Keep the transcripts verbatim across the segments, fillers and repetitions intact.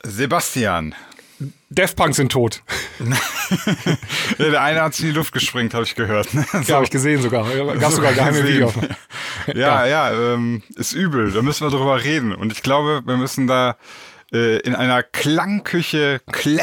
Sebastian. Daft Punk sind tot. Ja, der eine hat sich in die Luft gesprengt, habe ich gehört. Ne? So. Ja, habe ich gesehen sogar. Gab so sogar geheime Videos. Ja, ja, ja ähm, ist übel. Da müssen wir drüber reden. Und ich glaube, wir müssen da äh, in einer Klangküche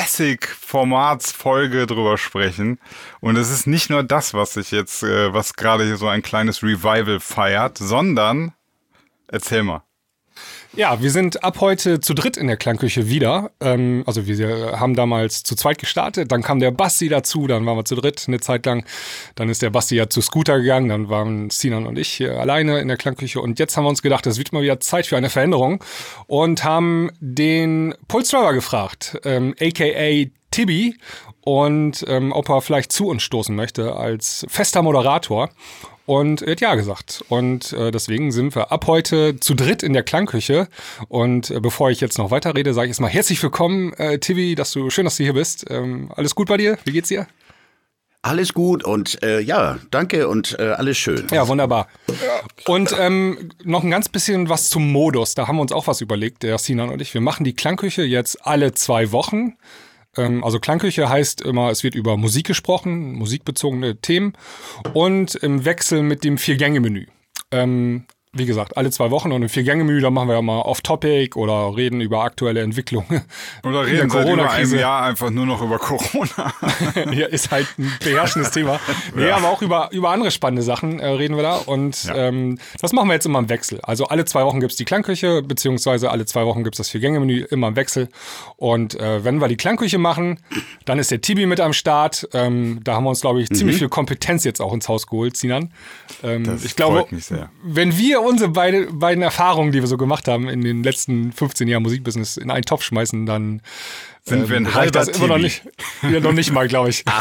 Classic-Formatsfolge drüber sprechen. Und es ist nicht nur das, was sich jetzt, äh, was gerade hier so ein kleines Revival feiert, sondern, erzähl mal. Ja, wir sind ab heute zu dritt in der Klangküche wieder. Ähm, also wir haben damals zu zweit gestartet, dann kam der Basti dazu, dann waren wir zu dritt eine Zeit lang. Dann ist der Basti ja zu Scooter gegangen, dann waren Sinan und ich hier alleine in der Klangküche. Und jetzt haben wir uns gedacht, es wird mal wieder Zeit für eine Veränderung und haben den Pulse Driver gefragt, ähm, aka Tibi, und ähm, ob er vielleicht zu uns stoßen möchte als fester Moderator. Und er hat ja gesagt. Und äh, deswegen sind wir ab heute zu dritt in der Klangküche. Und äh, bevor ich jetzt noch weiterrede, sage ich erstmal herzlich willkommen, äh, Tibi, dass du schön, dass du hier bist. Ähm, alles gut bei dir? Wie geht's dir? Alles gut und äh, ja, danke und äh, alles schön. Ja, wunderbar. Und ähm, noch ein ganz bisschen was zum Modus. Da haben wir uns auch was überlegt, der Sinan und ich. Wir machen die Klangküche jetzt alle zwei Wochen. Also Klangküche heißt immer, es wird über Musik gesprochen, musikbezogene Themen und im Wechsel mit dem Vier-Gänge-Menü. Ähm, wie gesagt, alle zwei Wochen und im Vier-Gänge-Menü, da machen wir ja mal Off-Topic oder reden über aktuelle Entwicklungen. Oder reden seit über einem Jahr einfach nur noch über Corona. Ja, ist halt ein beherrschendes Thema. Nee, ja. Aber auch über, über andere spannende Sachen äh, reden wir da. Und ja. ähm, das machen wir jetzt immer im Wechsel. Also alle zwei Wochen gibt's die Klangküche, beziehungsweise alle zwei Wochen gibt's das Vier-Gänge-Menü, immer im Wechsel. Und äh, wenn wir die Klangküche machen, dann ist der Tibi mit am Start. Ähm, da haben wir uns, glaube ich, mhm. ziemlich viel Kompetenz jetzt auch ins Haus geholt, Sinan. Ähm, das ich glaube, freut mich sehr. Wenn wir unsere beide, beiden Erfahrungen, die wir so gemacht haben in den letzten fünfzehn Jahren Musikbusiness, in einen Topf schmeißen, dann sind ähm, wir ein halber das immer noch nicht, ja, noch nicht mal, glaube ich.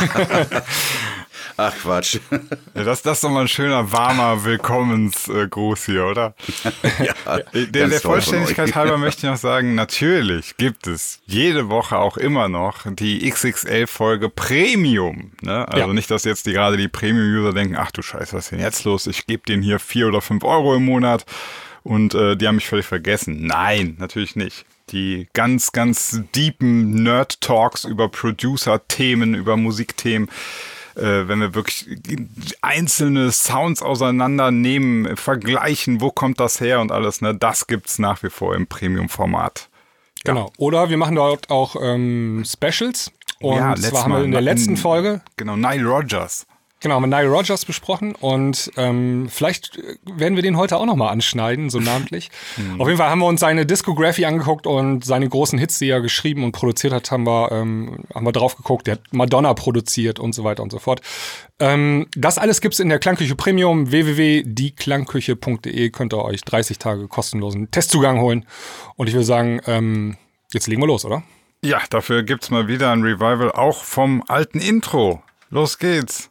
Ach Quatsch. Ja, das, das ist doch mal ein schöner, warmer Willkommensgruß hier, oder? Ja, der der Vollständigkeit halber möchte ich noch sagen, natürlich gibt es jede Woche auch immer noch die X X L-Folge Premium. Ne? Also ja. Nicht, dass jetzt die, gerade die Premium-User denken, ach du Scheiße, was ist denn jetzt los? Ich gebe denen hier vier oder fünf Euro im Monat und äh, die haben mich völlig vergessen. Nein, natürlich nicht. Die ganz, ganz deepen Nerd-Talks über Producer-Themen, über Musikthemen, Äh, wenn wir wirklich einzelne Sounds auseinandernehmen, vergleichen, wo kommt das her und alles, ne, das gibt's nach wie vor im Premium-Format. Ja. Genau. Oder wir machen dort auch ähm, Specials. Und ja, zwar haben wir in der letzten Folge genau Nile Rodgers. Genau, mit Nile Rodgers besprochen und ähm, vielleicht werden wir den heute auch nochmal anschneiden, so namentlich. Mhm. Auf jeden Fall haben wir uns seine Discography angeguckt und seine großen Hits, die er geschrieben und produziert hat, haben wir, ähm, haben wir drauf geguckt. Der hat Madonna produziert und so weiter und so fort. Ähm, das alles gibt's in der Klangküche Premium. w w w punkt die klangküche punkt de könnt ihr euch dreißig Tage kostenlosen Testzugang holen. Und ich würde sagen, ähm, jetzt legen wir los, oder? Ja, dafür gibt's mal wieder ein Revival, auch vom alten Intro. Los geht's.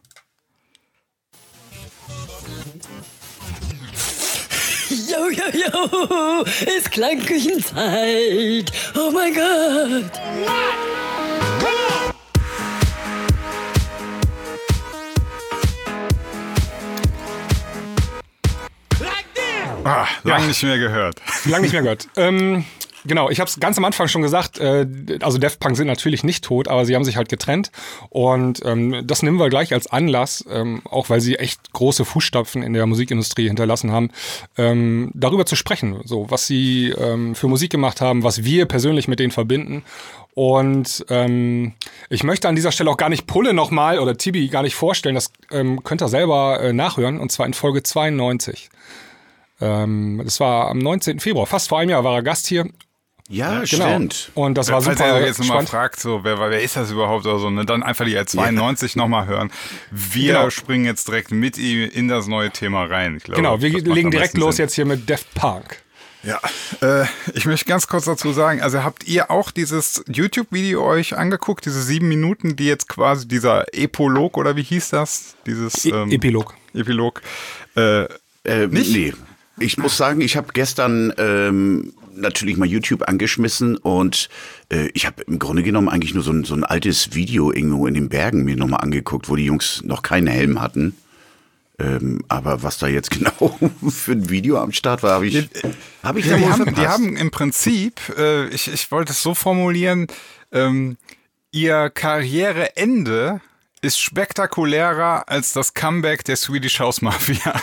Yo, yo, yo, ist Klangküchenzeit. Oh mein Gott. Ah, lang ja. nicht mehr gehört. Lang nicht mehr gehört. ähm, Genau, ich habe es ganz am Anfang schon gesagt, äh, also Daft Punk sind natürlich nicht tot, aber sie haben sich halt getrennt und ähm, das nehmen wir gleich als Anlass, ähm, auch weil sie echt große Fußstapfen in der Musikindustrie hinterlassen haben, ähm, darüber zu sprechen, so was sie ähm, für Musik gemacht haben, was wir persönlich mit denen verbinden. Und ähm, ich möchte an dieser Stelle auch gar nicht Pulle nochmal oder Tibi gar nicht vorstellen, das ähm, könnt ihr selber äh, nachhören, und zwar in Folge zweiundneunzig. Ähm, das war am neunzehnten Februar, fast vor einem Jahr war er Gast hier. Ja, genau. Stimmt. Und das war Falls super ihr jetzt nochmal spannend. fragt, so, wer, wer ist das überhaupt oder so, ne, dann einfach die zweiundneunzig ja. nochmal hören. Wir genau. springen jetzt direkt mit ihm in das neue Thema rein. Ich glaube, genau, wir legen direkt los Sinn. Jetzt hier mit Daft Punk. Ja, äh, ich möchte ganz kurz dazu sagen, also habt ihr auch dieses YouTube-Video euch angeguckt, diese sieben Minuten, die jetzt quasi dieser Epolog, oder wie hieß das? Dieses e- ähm, Epilog. Epilog. Äh, äh, nicht? Nee. Ich muss sagen, ich habe gestern ähm, natürlich mal YouTube angeschmissen und äh, ich habe im Grunde genommen eigentlich nur so ein, so ein altes Video irgendwo in den Bergen mir nochmal angeguckt, wo die Jungs noch keinen Helm hatten. Ähm, aber was da jetzt genau für ein Video am Start war, habe ich, hab ich ja, da die, wohl haben, verpasst. die haben im Prinzip, äh, ich, ich wollte es so formulieren, ähm, ihr Karriereende ist spektakulärer als das Comeback der Swedish House Mafia.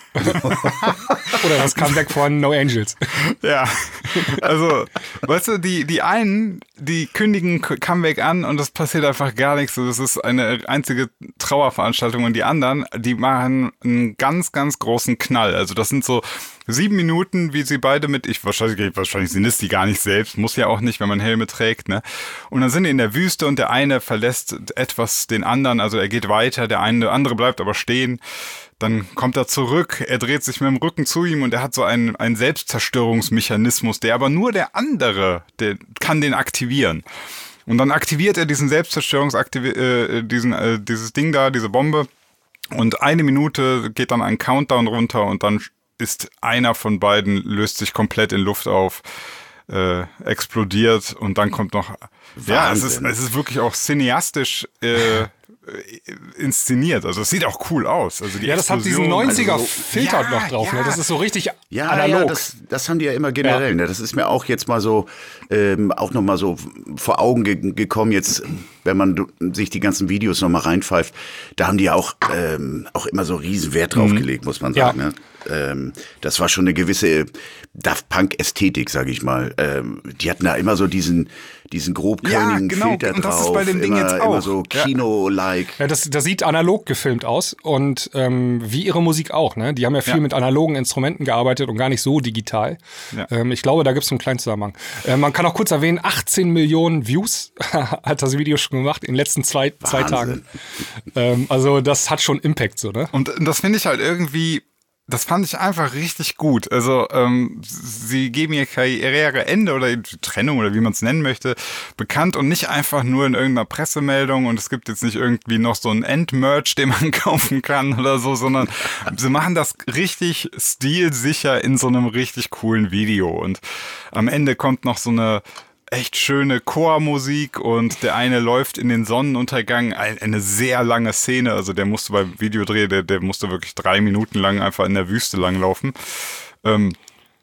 Oder das Comeback von No Angels. Ja, also, weißt du, die, die einen, die kündigen Comeback an und das passiert einfach gar nichts. Das ist eine einzige Trauerveranstaltung und die anderen, die machen einen ganz, ganz großen Knall. Also das sind so sieben Minuten, wie sie beide mit, ich wahrscheinlich, wahrscheinlich sind es die gar nicht selbst, muss ja auch nicht, wenn man Helme trägt, ne? Und dann sind die in der Wüste und der eine verlässt etwas den anderen, also er geht weiter, der eine, der andere bleibt aber stehen. Dann kommt er zurück, er dreht sich mit dem Rücken zu ihm und er hat so einen, einen Selbstzerstörungsmechanismus, der aber nur der andere, der kann den aktivieren. Und dann aktiviert er diesen Selbstzerstörungsaktiv äh, diesen äh, dieses Ding da, diese Bombe. Und eine Minute geht dann ein Countdown runter und dann ist einer von beiden, löst sich komplett in Luft auf, äh, explodiert und dann kommt noch, Wahnsinn. Ja, es ist, es ist wirklich auch cineastisch äh, inszeniert. Also es sieht auch cool aus. Also die ja, das hat diesen neunziger also so, Filter ja, noch drauf. Ja. Ne? Das ist so richtig ja, analog. Ja, das, das haben die ja immer generell. Ja. Ne? Das ist mir auch jetzt mal so, ähm, auch noch mal so vor Augen ge- gekommen jetzt, wenn man sich die ganzen Videos noch mal reinpfeift. Da haben die ja auch, ähm, auch immer so riesen Wert drauf mhm. gelegt, muss man sagen. Ja. Ne? Ähm, das war schon eine gewisse Daft Punk-Ästhetik, sag ich mal. Ähm, die hatten da immer so diesen, diesen grobkörnigen ja, genau. Filter und das drauf. Ist bei dem Ding immer, jetzt auch. immer so Kino-like. Ja, das, das sieht analog gefilmt aus und ähm, wie ihre Musik auch. Ne? Die haben ja viel ja. mit analogen Instrumenten gearbeitet und gar nicht so digital. Ja. Ähm, ich glaube, da gibt es einen kleinen Zusammenhang. Äh, man kann auch kurz erwähnen, achtzehn Millionen Views hat das Video schon gemacht in den letzten zwei, zwei Tagen. Ähm, also das hat schon Impact so, ne? Und das finde ich halt irgendwie, das fand ich einfach richtig gut. Also ähm, sie geben ihr Karriereende oder die Trennung oder wie man es nennen möchte, bekannt und nicht einfach nur in irgendeiner Pressemeldung und es gibt jetzt nicht irgendwie noch so einen Endmerch, den man kaufen kann oder so, sondern sie machen das richtig stilsicher in so einem richtig coolen Video und am Ende kommt noch so eine echt schöne Chormusik und der eine läuft in den Sonnenuntergang, eine sehr lange Szene, also der musste beim Videodreh, der, der musste wirklich drei Minuten lang einfach in der Wüste langlaufen. Ähm,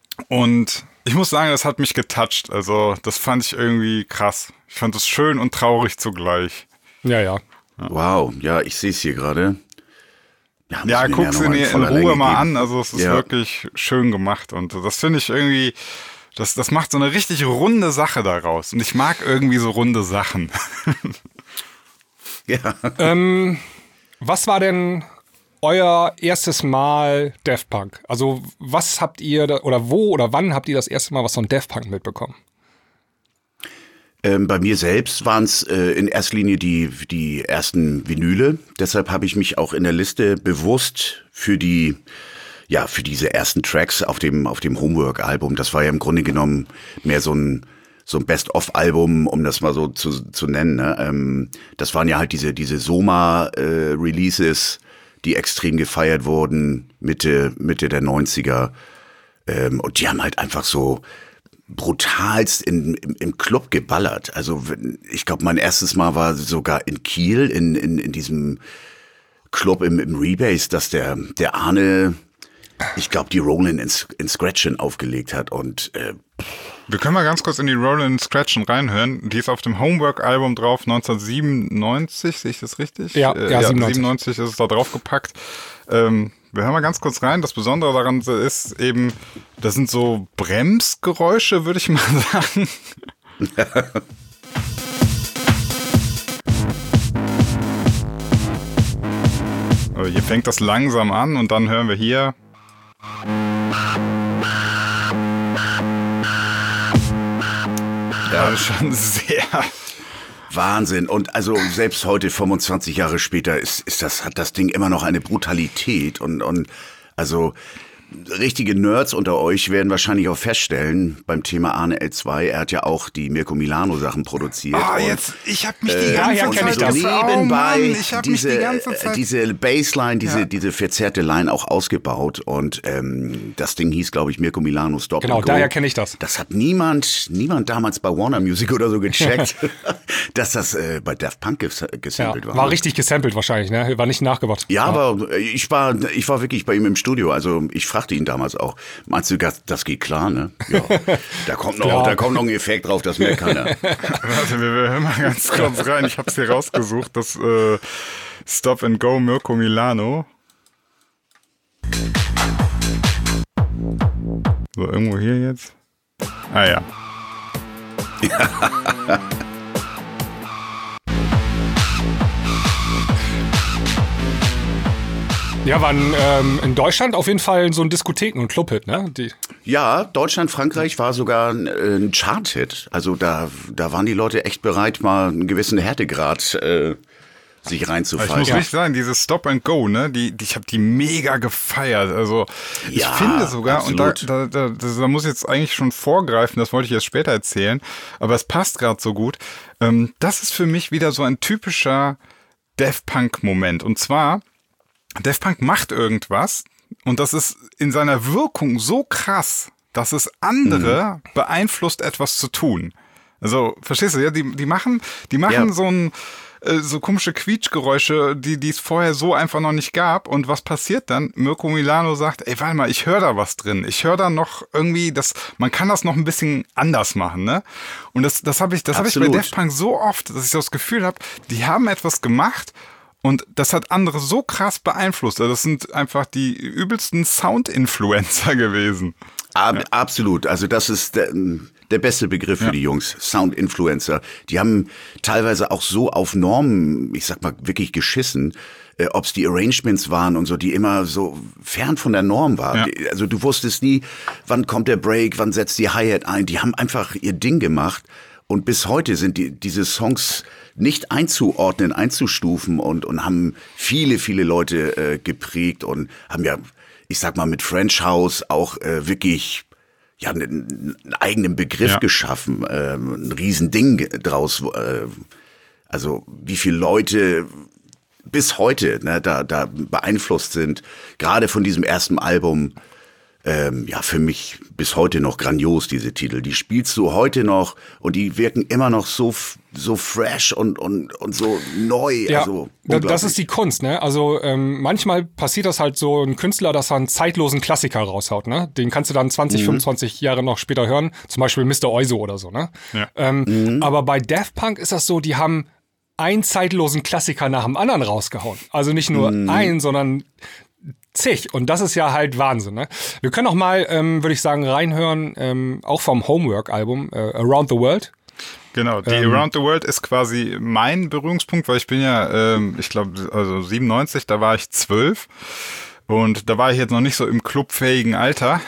und ich muss sagen, das hat mich getoucht, also das fand ich irgendwie krass. Ich fand es schön und traurig zugleich. Ja, ja. ja. Wow, ja, ich sehe es hier gerade. Ja, ja guck sie in, in Ruhe mal an, also es ist ja. wirklich schön gemacht und das finde ich irgendwie... Das, das macht so eine richtig runde Sache daraus. Und ich mag irgendwie so runde Sachen. ja. Ähm, was war denn euer erstes Mal Daft Punk? Also was habt ihr, da, oder wo oder wann habt ihr das erste Mal was von Daft Punk mitbekommen? Ähm, bei mir selbst waren es äh, in erster Linie die, die ersten Vinyle. Deshalb habe ich mich auch in der Liste bewusst für die... Ja, für diese ersten Tracks auf dem auf dem Homework-Album, das war ja im Grunde genommen mehr so ein so ein Best-of-Album, um das mal so zu zu nennen. Ne? Ähm, das waren ja halt diese diese Soma-Releases, äh, die extrem gefeiert wurden Mitte Mitte der neunziger. Ähm, und die haben halt einfach so brutalst in, im, im Club geballert. Also ich glaube, mein erstes Mal war sogar in Kiel in in in diesem Club im, im Rebase, dass der der Arne, ich glaube, die Rollin' in, in Scratchen aufgelegt hat und äh, wir können mal ganz kurz in die Rollin' in Scratchen reinhören. Die ist auf dem Homework-Album drauf, neunzehnhundertsiebenundneunzig, sehe ich das richtig? Ja, äh, ja, ja siebenundneunzig. siebenundneunzig ist es da drauf gepackt. Ähm, wir hören mal ganz kurz rein. Das Besondere daran ist eben, das sind so Bremsgeräusche, würde ich mal sagen. Also hier fängt das langsam an und dann hören wir hier. Ja, das ist schon sehr... Wahnsinn. Und also selbst heute, fünfundzwanzig Jahre später, ist, ist das, hat das Ding immer noch eine Brutalität und, und also richtige Nerds unter euch werden wahrscheinlich auch feststellen, beim Thema Arne L zwei, er hat ja auch die Mirko Milano Sachen produziert. Ah, und, jetzt, ich habe mich die äh, ganze ja, Zeit so gefragt, oh nebenbei Mann, ich hab diese, mich die ganze Zeit diese Bassline, diese, Ja. diese verzerrte Line auch ausgebaut und ähm, das Ding hieß, glaube ich, Mirko Milano Stop Genau, and Go. daher kenne ich das. Das hat niemand, niemand damals bei Warner Music oder so gecheckt, dass das äh, bei Daft Punk ges Ja, gesampelt war. war richtig gesampelt wahrscheinlich, ne? War nicht nachgebaut. Ja, aber ich war, ich war wirklich bei ihm im Studio. Also ich fragte ihn damals auch, meinst du, das, das geht klar, ne? Ja, da kommt noch, Klar. da kommt noch ein Effekt drauf, das merkt keiner. Warte, wir, wir hören mal ganz kurz rein. Ich habe es hier rausgesucht, das äh, Stop and Go Mirko Milano. So, irgendwo hier jetzt. Ah ja. Ja, waren ähm, in Deutschland auf jeden Fall so ein Diskotheken- und Clubhit, ne? Die, Ja, Deutschland, Frankreich war sogar ein, äh, ein Chart-Hit. Also da, da waren die Leute echt bereit, mal einen gewissen Härtegrad äh, sich Ich reinzufallen. muss wirklich sagen, dieses Stop and Go, ne, die, die ich habe die mega gefeiert. Also ich Ja, finde sogar, absolut. und da, da, da, da muss ich jetzt eigentlich schon vorgreifen, das wollte ich jetzt später erzählen, aber es passt gerade so gut. Ähm, das ist für mich wieder so ein typischer Daft Punk-Moment. Und zwar, Daft Punk macht irgendwas und das ist in seiner Wirkung so krass, dass es andere mhm. beeinflusst, etwas zu tun. Also, verstehst du, ja, die, die machen, die machen Ja. so ein, äh, so komische Quietschgeräusche, die, die es vorher so einfach noch nicht gab. Und was passiert dann? Mirko Milano sagt, ey, warte mal, ich höre da was drin. Ich höre da noch irgendwie, das, man kann das noch ein bisschen anders machen, ne? Und das, das habe ich, das habe ich bei Absolut. Daft Punk so oft, dass ich so das Gefühl habe, die haben etwas gemacht. Und das hat andere so krass beeinflusst. Also das sind einfach die übelsten Sound-Influencer gewesen. Ab, Absolut. Also das ist der, der beste Begriff für Ja. die Jungs. Sound-Influencer. Die haben teilweise auch so auf Normen, ich sag mal, wirklich geschissen, äh, ob es die Arrangements waren und so, die immer so fern von der Norm waren. Ja. Die- Also du wusstest nie, wann kommt der Break, wann setzt die Hi-Hat ein. Die haben einfach ihr Ding gemacht. Und bis heute sind die, diese Songs nicht einzuordnen, einzustufen und, und haben viele, viele Leute äh, geprägt und haben ja, ich sag mal, mit French House auch äh, wirklich ja, einen, einen eigenen Begriff Ja. geschaffen, äh, ein Riesending draus. Äh, also wie viele Leute bis heute ne, da, da beeinflusst sind, gerade von diesem ersten Album. Ähm, ja, für mich bis heute noch grandios, diese Titel. Die spielst du heute noch und die wirken immer noch so, f- so fresh und, und, und so neu. ja, also, da- das ist die Kunst, ne? Also ähm, manchmal passiert das halt so, ein Künstler, dass er einen zeitlosen Klassiker raushaut, ne? Den kannst du dann zwanzig, fünfundzwanzig Jahre noch später hören, zum Beispiel Mister Oizo oder so, ne? Ja. Ähm, Aber bei Daft Punk ist das so, die haben einen zeitlosen Klassiker nach dem anderen rausgehauen. Also nicht nur einen, sondern zig. Und das ist ja halt Wahnsinn, ne? Wir können auch mal, ähm, würde ich sagen, reinhören, ähm, auch vom Homework-Album, äh, Around the World. Genau, die Ähm, Around the World ist quasi mein Berührungspunkt, weil ich bin ja, ähm, ich glaube, also siebenundneunzig, da war ich zwölf. Und da war ich jetzt noch nicht so im clubfähigen Alter.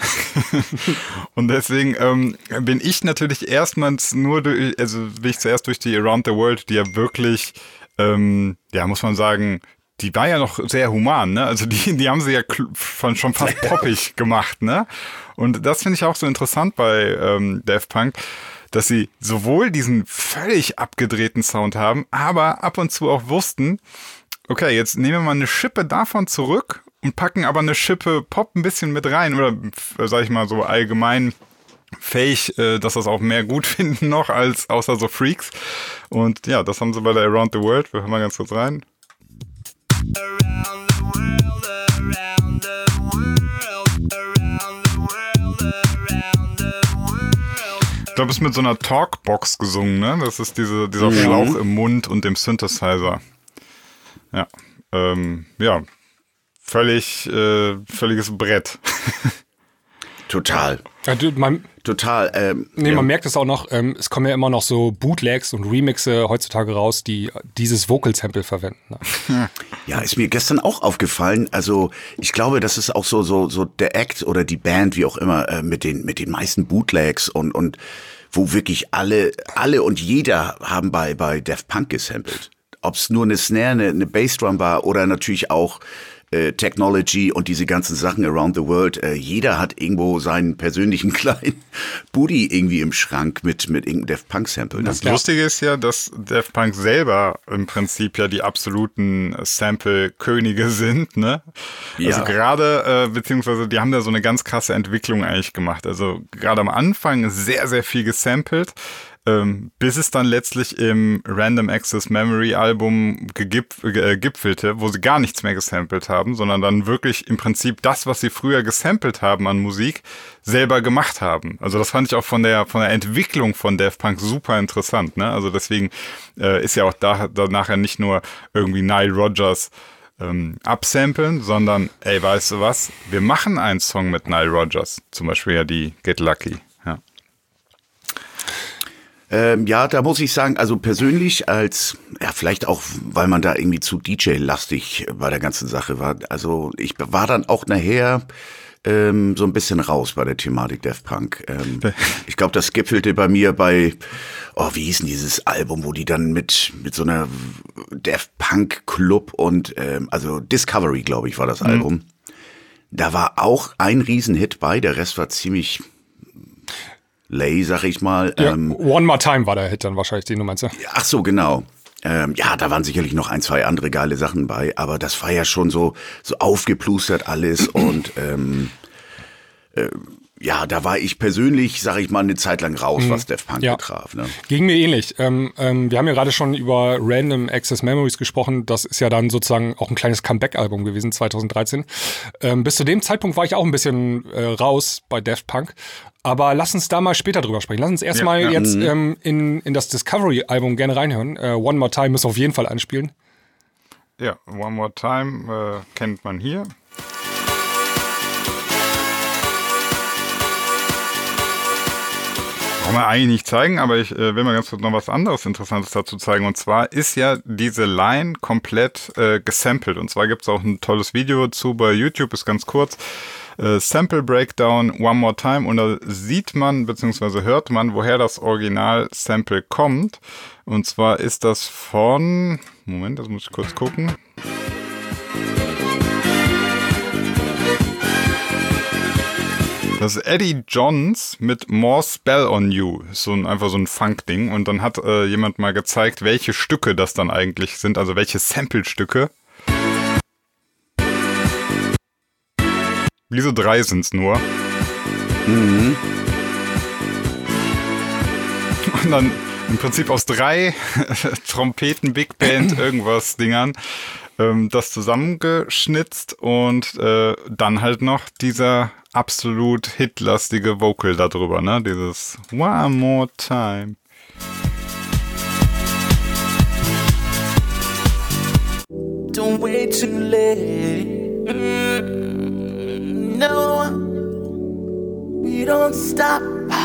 Und deswegen ähm, bin ich natürlich erstmals nur durch, also bin ich zuerst durch die Around the World, die ja wirklich, ähm, ja, muss man sagen, die war ja noch sehr human, ne? Also die, die haben sie ja kl- von, schon fast poppig gemacht, ne? Und das finde ich auch so interessant bei ähm, Daft Punk, dass sie sowohl diesen völlig abgedrehten Sound haben, aber ab und zu auch wussten, okay, jetzt nehmen wir mal eine Schippe davon zurück und packen aber eine Schippe Pop ein bisschen mit rein oder, sag ich mal, so allgemein fähig, äh, dass das auch mehr gut finden noch als außer so Freaks. Und ja, das haben sie bei der Around the World. Wir hören mal ganz kurz rein. Around the world, around the world, around the world, around the world. Ich glaube, es ist mit so einer Talkbox gesungen, ne? Das ist diese, dieser Schlauch im Mund und dem Synthesizer. Ja, ähm, ja, völlig, äh, völliges Brett. total, Ja, du, man, total. Ähm, nee, ja. man merkt es auch noch, ähm, es kommen ja immer noch so Bootlegs und Remixe heutzutage raus, die dieses Vocal-Sample verwenden. Ne? Ja, ist mir gestern auch aufgefallen. Also ich glaube, das ist auch so so so der Act oder die Band, wie auch immer, äh, mit den mit den meisten Bootlegs und und wo wirklich alle alle und jeder haben bei bei Daft Punk gesampelt. Ob es nur eine Snare, eine, eine Bassdrum war oder natürlich auch äh, Technology und diese ganzen Sachen around the world. Äh, jeder hat irgendwo seinen persönlichen kleinen Booty irgendwie im Schrank mit, mit irgendeinem Daft Punk-Sample. Das Lustige ist ja, dass Daft Punk selber im Prinzip ja die absoluten Sample-Könige sind, ne? Ja. Also gerade, äh, beziehungsweise die haben da so eine ganz krasse Entwicklung eigentlich gemacht. Also gerade am Anfang sehr, sehr viel gesampelt, ähm, bis es dann letztlich im Random Access Memory Album gegip- äh, gipfelte, wo sie gar nichts mehr gesampelt haben, sondern dann wirklich im Prinzip das, was sie früher gesampelt haben an Musik, selber gemacht haben. Also das fand ich auch von der von der Entwicklung von Daft Punk super interessant, ne? Also deswegen äh, ist ja auch da, da nachher nicht nur irgendwie Nile Rodgers ähm, absamplen, sondern ey, weißt du was? Wir machen einen Song mit Nile Rodgers, zum Beispiel ja die Get Lucky. Ja. Ähm, ja, da muss ich sagen, also persönlich als, ja vielleicht auch, weil man da irgendwie zu D J-lastig bei der ganzen Sache war, also ich war dann auch nachher ähm, so ein bisschen raus bei der Thematik Daft Punk. Ähm, ich glaube, das gipfelte bei mir bei, oh, wie hieß denn dieses Album, wo die dann mit mit so einer Daft Punk Club und, ähm, also Discovery, glaube ich, war das mhm. Album. Da war auch ein Riesenhit bei, der Rest war ziemlich lay, sag ich mal. Ja, ähm, One More Time war der Hit dann wahrscheinlich, den du meinst, ja? Ach so, genau. Ähm, ja, da waren sicherlich noch ein, zwei andere geile Sachen bei, aber das war ja schon so so aufgeplustert alles und ähm, äh, ja, da war ich persönlich, sag ich mal, eine Zeit lang raus, was Daft Punk ja. betraf. Ne? Ging mir ähnlich. Ähm, ähm, wir haben ja gerade schon über Random Access Memories gesprochen. Das ist ja dann sozusagen auch ein kleines Comeback-Album gewesen, zwanzig dreizehn. Ähm, bis zu dem Zeitpunkt war ich auch ein bisschen äh, raus bei Daft Punk. Aber lass uns da mal später drüber sprechen. Lass uns erstmal ja, ja. jetzt ähm, in, in das Discovery-Album gerne reinhören. Äh, One More Time müssen wir auf jeden Fall anspielen. Ja, One More Time äh, kennt man hier. Brauchen wir eigentlich nicht zeigen, aber ich äh, will mal ganz kurz noch was anderes Interessantes dazu zeigen. Und zwar ist ja diese Line komplett äh, gesampelt. Und zwar gibt es auch ein tolles Video dazu bei YouTube, ist ganz kurz. Äh, Sample Breakdown, One More Time. Und da sieht man, beziehungsweise hört man, woher das Original-Sample kommt. Und zwar ist das von... Moment, das muss ich kurz gucken. Das ist Eddie Johns mit More Spell on You. Ist so ein, einfach so ein Funk-Ding. Und dann hat äh, jemand mal gezeigt, welche Stücke das dann eigentlich sind, also welche Sample-Stücke. Diese drei sind's nur. Mhm. Und dann im Prinzip aus drei Trompeten, Big Band, irgendwas Dingern ähm, das zusammengeschnitzt und äh, dann halt noch dieser absolut hitlastige Vocal darüber, ne? Dieses One More Time. Don't wait too late. Mm, no, we don't stop.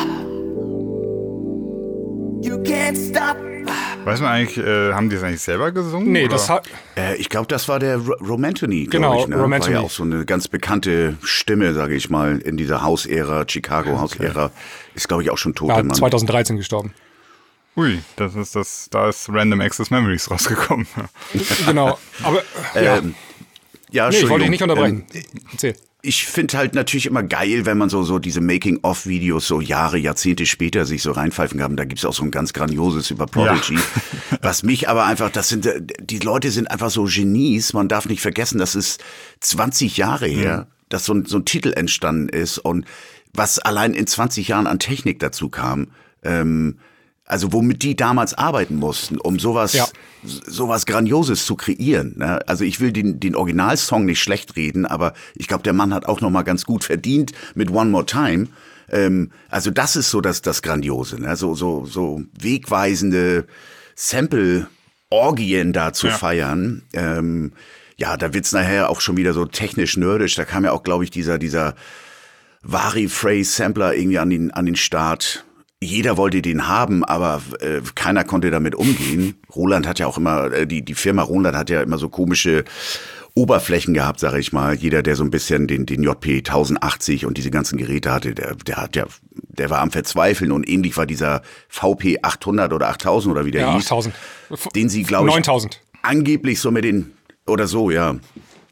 You can't stop. Weiß man eigentlich, äh, haben die das eigentlich selber gesungen? Nee, oder? das hat... Äh, ich glaube, das war der R- Romantony, Genau, glaube ich. Ne? Romantony. War ja auch so eine ganz bekannte Stimme, sage ich mal, in dieser Hausära, Chicago-Hausära. Ist, glaube ich, auch schon tot, Ja, der Mann. zwanzig dreizehn gestorben. Ui, das ist das, da ist Random Access Memories rausgekommen. Genau, aber ja. Ähm, ja, Nee, ich wollte dich nicht Entschuldigung. unterbrechen. Ähm, Erzähl. Ich finde halt natürlich immer geil, wenn man so so diese Making-of-Videos so Jahre, Jahrzehnte später sich so reinpfeifen kann. Da gibt's auch so ein ganz grandioses über Prodigy. Ja. Was mich aber einfach, das sind, die Leute sind einfach so Genies. Man darf nicht vergessen, das ist zwanzig Jahre her, mhm. dass so ein, so ein Titel entstanden ist und was allein in zwanzig Jahren an Technik dazu kam. Ähm, Also womit die damals arbeiten mussten, um sowas, ja. sowas Grandioses zu kreieren. Ne? Also ich will den, den Originalsong nicht schlecht reden, aber ich glaube, der Mann hat auch noch mal ganz gut verdient mit One More Time. Ähm, also das ist so das, das Grandiose, ne? so, so, so wegweisende Sample-Orgien da zu ja. feiern. Ähm, ja, da wird's nachher auch schon wieder so technisch nerdisch. Da kam ja auch, glaube ich, dieser, dieser Vari-Phrase-Sampler irgendwie an den, an den Start. Jeder wollte den haben, aber äh, keiner konnte damit umgehen. Roland hat ja auch immer, äh, die die Firma Roland hat ja immer so komische Oberflächen gehabt, sage ich mal. Jeder, der so ein bisschen den den J P tausendachtzig und diese ganzen Geräte hatte, der der hat ja, der war am Verzweifeln und ähnlich war dieser V P achthundert oder achttausend oder wie der ja, hieß, achttausend. den sie glaube ich neuntausend angeblich so mit den oder so ja.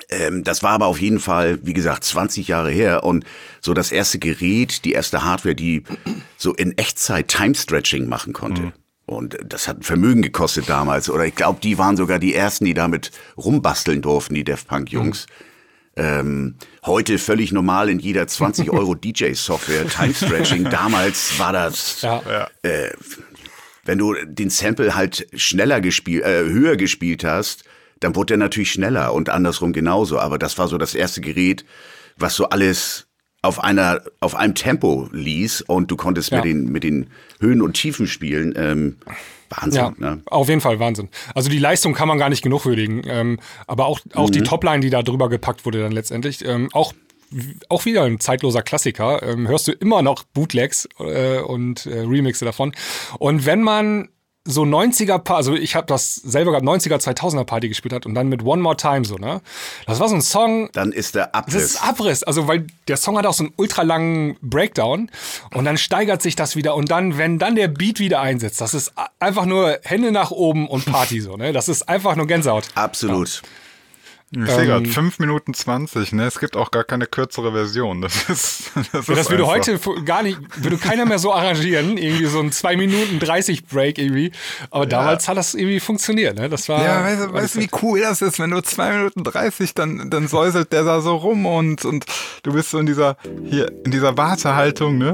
Ähm, das war aber auf jeden Fall, wie gesagt, zwanzig Jahre her und so das erste Gerät, die erste Hardware, die so in Echtzeit Time-Stretching machen konnte. Mhm. Und das hat ein Vermögen gekostet damals. Oder ich glaube, die waren sogar die Ersten, die damit rumbasteln durften, die Daft Punk-Jungs. Mhm. Ähm, heute völlig normal in jeder zwanzig Euro D J-Software, Time-Stretching. Damals war das, Ja. äh, wenn du den Sample halt schneller gespielt, äh, höher gespielt hast, dann wurde der natürlich schneller und andersrum genauso. Aber das war so das erste Gerät, was so alles auf einer, auf einem Tempo ließ und du konntest Ja. mit den, mit den Höhen und Tiefen spielen. Ähm, Wahnsinn, Ja, ne? auf jeden Fall Wahnsinn. Also die Leistung kann man gar nicht genug würdigen. Ähm, aber auch, auch Mhm. die Topline, die da drüber gepackt wurde dann letztendlich, ähm, auch, auch wieder ein zeitloser Klassiker. Ähm, hörst du immer noch Bootlegs äh, und äh, Remixe davon. Und wenn man so neunziger, Pa- also ich habe das selber gehabt, neunziger, zweitausender Party gespielt hat und dann mit One More Time so, ne? Das war so ein Song, Dann ist der Abriss. das ist Abriss, also weil der Song hat auch so einen ultralangen Breakdown und dann steigert sich das wieder und dann, wenn dann der Beat wieder einsetzt, das ist a- einfach nur Hände nach oben und Party so, ne? Das ist einfach nur Gänsehaut. Absolut. Ich sehe gerade, Ähm, fünf Minuten zwanzig, ne? Es gibt auch gar keine kürzere Version. Das ist, das Ja, ist das würde einfach. heute f- gar nicht, würde keiner mehr so arrangieren, irgendwie so ein zwei Minuten dreißig Break irgendwie. Aber damals hat das irgendwie funktioniert, ne? Das war. Ja, weißt du, weißt du, wie cool das ist, wenn du zwei Minuten dreißig, dann, dann säuselt der da so rum und, und du bist so in dieser, hier, in dieser Wartehaltung, ne?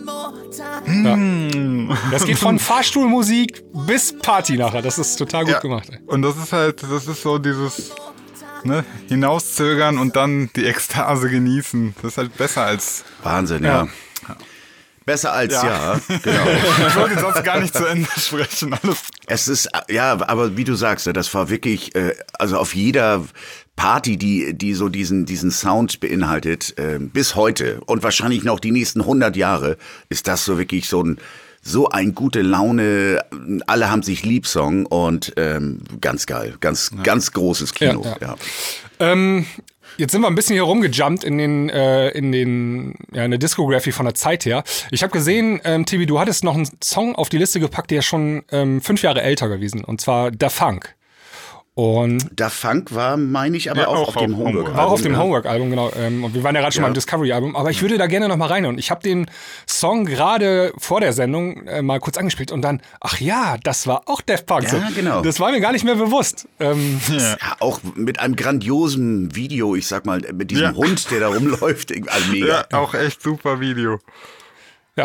Das geht von Fahrstuhlmusik bis Party nachher. Das ist total gut Ja. gemacht. Ey. Und das ist halt, das ist so dieses, ne, hinauszögern und dann die Ekstase genießen. Das ist halt besser als, Wahnsinn, ja. Besser als ja, Ja. genau. ich wollte sonst gar nicht zu Ende sprechen, alles. Es ist, ja, aber wie du sagst, ne, das war wirklich, äh, also auf jeder Party, die, die so diesen, diesen Sound beinhaltet, äh, bis heute und wahrscheinlich noch die nächsten hundert Jahre, ist das so wirklich so ein, so ein gute Laune, alle haben sich lieb Song und ähm, ganz geil, ganz, ganz großes Kino, Ja, ja. ja. Ähm, jetzt sind wir ein bisschen hier rumgejumpt in den, äh, in den, ja, in der Discography von der Zeit her. Ich habe gesehen, ähm, Tibi, du hattest noch einen Song auf die Liste gepackt, der ist schon ähm, fünf Jahre älter gewesen, und zwar Da Funk. Und Da Funk war, meine ich, aber Ja, auch, auch auf dem auf Homework. Homework. war auch auf dem ja. Homework-Album, genau. Ähm, und wir waren ja gerade schon Ja. beim Discovery-Album. Aber ich würde da gerne noch mal rein. Und ich habe den Song gerade vor der Sendung äh, mal kurz angespielt. Und dann, ach ja, das war auch Daft Punk. Ja, so. genau. Das war mir gar nicht mehr bewusst. Ähm, Ja, auch mit einem grandiosen Video, ich sag mal, mit diesem Ja. Hund, der da rumläuft. Also mega. Ja, auch echt super Video. ja.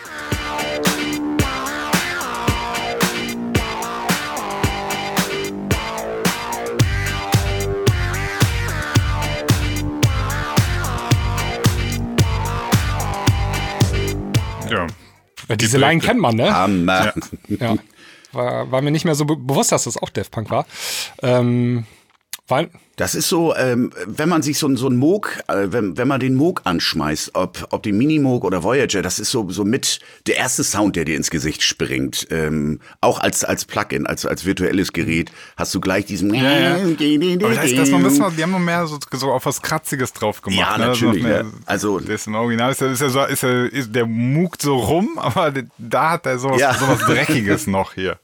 Ja. Ja, diese Line kennt man, ne? Hammer. Ja. War, war mir nicht mehr so be bewusst, dass das auch Daft Punk war. Ähm, war Das ist so, ähm, wenn man sich so, so ein Moog, äh, wenn, wenn man den Moog anschmeißt, ob, ob den Mini-Moog oder Voyager, das ist so, so mit der erste Sound, der dir ins Gesicht springt. Ähm, auch als, als Plugin, als, als virtuelles Gerät, hast du gleich diesen. Ja, ja. Aber das, das noch ein bisschen, die haben noch mehr so, so auf was Kratziges drauf gemacht. Ja, ne? Das ist noch natürlich, mehr- ja. Also- das im Original ist ja, ist ja so, ist ja, ist, der mugt so rum, aber da hat er sowas, Ja. sowas Dreckiges noch hier.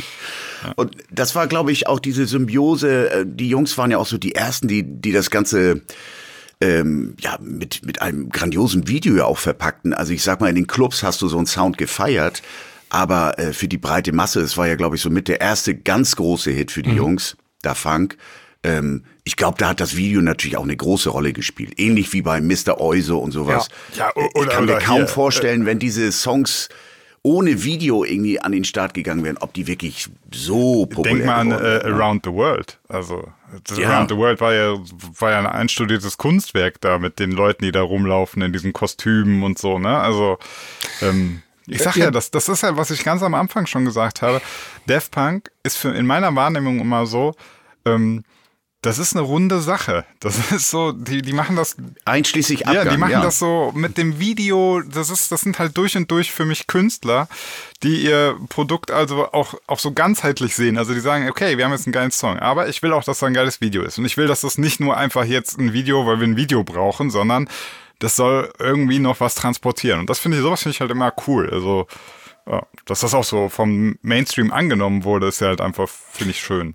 Und das war, glaube ich, auch diese Symbiose. äh, Die Jungs waren ja auch so die Ersten, die, die das Ganze ähm, ja mit mit einem grandiosen Video ja auch verpackten. Also ich sag mal, in den Clubs hast du so einen Sound gefeiert, aber äh, für die breite Masse, es war ja, glaube ich, so mit der erste ganz große Hit für die Jungs, Da Funk. Ähm, ich glaube, da hat das Video natürlich auch eine große Rolle gespielt. Ähnlich wie bei Mister Euso und sowas. Ja. Ja, ich oder- kann mir oder kaum hier, vorstellen, wenn diese Songs ohne Video irgendwie an den Start gegangen wären, ob die wirklich so populär Denk mal an geworden äh, wären. Around the World. Also das Ja. Around the World war ja, war ja ein einstudiertes Kunstwerk da mit den Leuten, die da rumlaufen in diesen Kostümen und so, ne? Also ähm, ich sag ja, das, das ist ja, was ich ganz am Anfang schon gesagt habe. Daft Punk ist für, in meiner Wahrnehmung immer so, ähm, das ist eine runde Sache. Das ist so, die, die machen das Einschließlich Abgang. ja, die machen ja. das so mit dem Video, das ist, das sind halt durch und durch für mich Künstler, die ihr Produkt also auch, auch so ganzheitlich sehen. Also die sagen, okay, wir haben jetzt einen geilen Song, aber ich will auch, dass da ein geiles Video ist. Und ich will, dass das nicht nur einfach jetzt ein Video, weil wir ein Video brauchen, sondern das soll irgendwie noch was transportieren. Und das finde ich, sowas finde ich halt immer cool. Also, ja, dass das auch so vom Mainstream angenommen wurde, ist ja halt einfach, finde ich schön.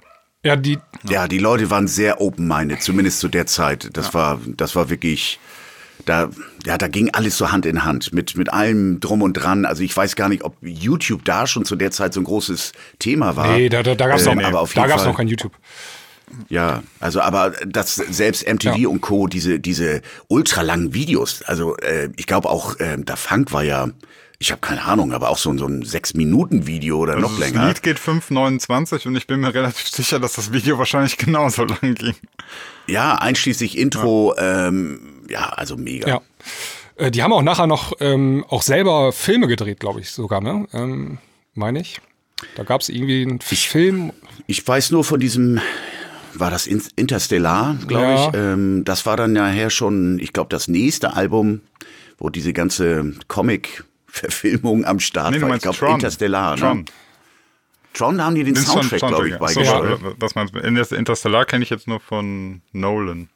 Ja, die, Ja, die Leute waren sehr open-minded, zumindest zu der Zeit. Das war, das war wirklich, da, ja, da ging alles so Hand in Hand mit, mit allem drum und dran. Also ich weiß gar nicht, ob YouTube da schon zu der Zeit so ein großes Thema war. nee, da, da, da gab es Ähm, noch, aber auf da jeden gab's Fall- noch kein YouTube. Ja, also aber das selbst M T V Ja. und Co., diese diese ultralangen Videos, also äh, ich glaube auch, äh, Da Funk war ja, ich habe keine Ahnung, aber auch so, ein- so ein sechs-Minuten-Video oder noch Also das länger. Lied geht fünf neunundzwanzig und ich bin mir relativ sicher, dass das Video wahrscheinlich genauso lang ging. Ja, einschließlich Intro, ja, ähm, ja also mega. Ja. Äh, Die haben auch nachher noch ähm, auch selber Filme gedreht, glaube ich sogar, ne? Ähm, meine ich. Da gab es irgendwie einen Film. Ich weiß nur von diesem, war das In- Interstellar, glaube Ja. ich. Ähm, das war dann nachher schon, ich glaube, das nächste Album, wo diese ganze Comic-Verfilmung am Start Nee, du war. Ich meinst glaube, Tron. Interstellar. Tron. Ne? Tron, da haben die den Den Soundtrack, glaube ich, ja. So, beigestellt. Was meinst du? Inter- Interstellar kenne ich jetzt nur von Nolan.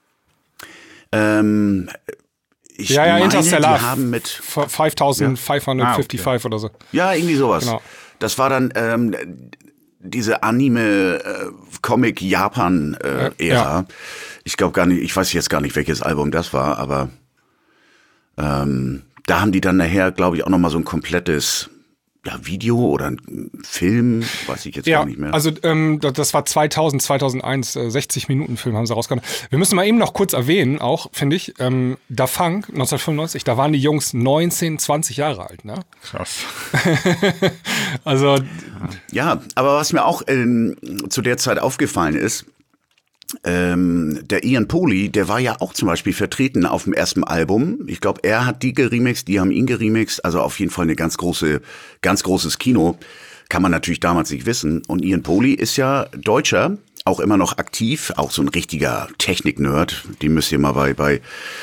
Ähm, ich Ja, ja, meine, Interstellar. die haben mit, fünftausendfünfhundertfünfundfünfzig Ah, okay. oder so. ja, irgendwie sowas. Genau. Das war dann ähm, diese Anime-Comic-Japan-Ära. Ja. Ich glaube gar nicht, ich weiß jetzt gar nicht, welches Album das war, aber ähm, da haben die dann nachher, glaube ich, auch nochmal so ein komplettes ja, Video oder ein Film, weiß ich jetzt Ja, gar nicht mehr. also ähm, das das war zweitausend, zweitausendeins, äh, sechzig Minuten Film haben sie rausgehauen. Wir müssen mal eben noch kurz erwähnen, auch, finde ich, ähm, Da Funk neunzehnhundertfünfundneunzig, da waren die Jungs neunzehn, zwanzig Jahre alt, ne? Krass. Also, Ja, aber was mir auch ähm, zu der Zeit aufgefallen ist, ähm, der Ian Pooley, der war ja auch zum Beispiel vertreten auf dem ersten Album. Ich glaube, er hat die geremixed, die haben ihn geremixed. Also auf jeden Fall eine ganz große, ganz großes Kino. Kann man natürlich damals nicht wissen. Und Ian Pooley ist ja Deutscher, auch immer noch aktiv, auch so ein richtiger Technik-Nerd. Den müsst ihr mal bei, bei,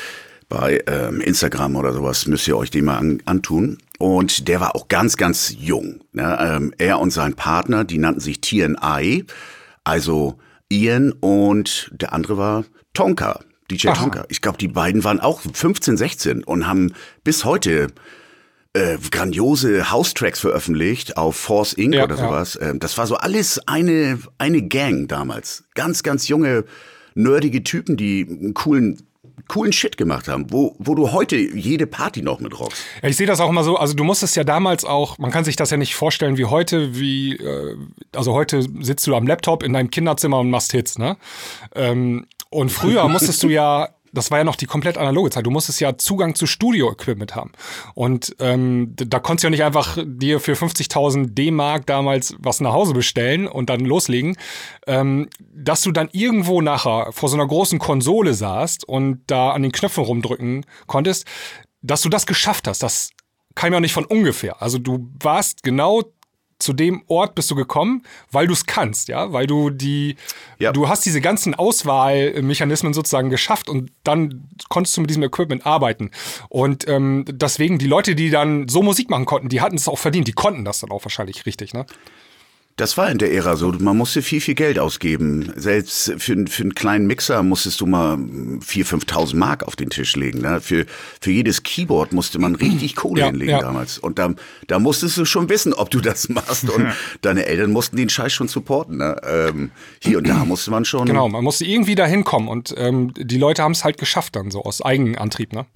bei ähm, Instagram oder sowas, müsst ihr euch den mal an, antun. Und der war auch ganz, ganz jung. Ne? Ähm, er und sein Partner, die nannten sich T N I, also Ian, und der andere war Tonka, D J Aha. Tonka. Ich glaube, die beiden waren auch fünfzehn, sechzehn und haben bis heute äh, grandiose House-Tracks veröffentlicht auf Force Incorporated Ja, oder ja. sowas. Ähm, das war so alles eine, eine Gang damals. Ganz, ganz junge, nerdige Typen, die einen coolen coolen Shit gemacht haben, wo, wo du heute jede Party noch mit rockst. ja, ich sehe das auch immer so, also du musstest ja damals auch, man kann sich das ja nicht vorstellen wie heute, wie, äh, also heute sitzt du am Laptop in deinem Kinderzimmer und machst Hits, ne? Ähm, und früher musstest du ja, das war ja noch die komplett analoge Zeit, du musstest ja Zugang zu Studio-Equipment haben. Und ähm, da konntest du ja nicht einfach dir für fünfzigtausend D-Mark damals was nach Hause bestellen und dann loslegen. Ähm, dass du dann irgendwo nachher vor so einer großen Konsole saßt und da an den Knöpfen rumdrücken konntest, dass du das geschafft hast, das kam ja nicht von ungefähr. Also du warst genau zu dem Ort bist du gekommen, weil du es kannst, ja, weil du die, Ja. du hast diese ganzen Auswahlmechanismen sozusagen geschafft und dann konntest du mit diesem Equipment arbeiten. Und ähm, deswegen, die Leute, die dann so Musik machen konnten, die hatten es auch verdient, die konnten das dann auch wahrscheinlich richtig, ne? Das war in der Ära so. Man musste viel, viel Geld ausgeben. Selbst für, für einen kleinen Mixer musstest du mal viertausend, fünftausend Mark auf den Tisch legen. Ne? Für, für jedes Keyboard musste man richtig Kohle Ja, hinlegen ja. damals. Und da, da musstest du schon wissen, ob du das machst. Und deine Eltern mussten den Scheiß schon supporten. Ne? Ähm, hier und da musste man schon... Genau, man musste irgendwie da hinkommen und ähm, die Leute haben es halt geschafft dann so aus Eigenantrieb, ne?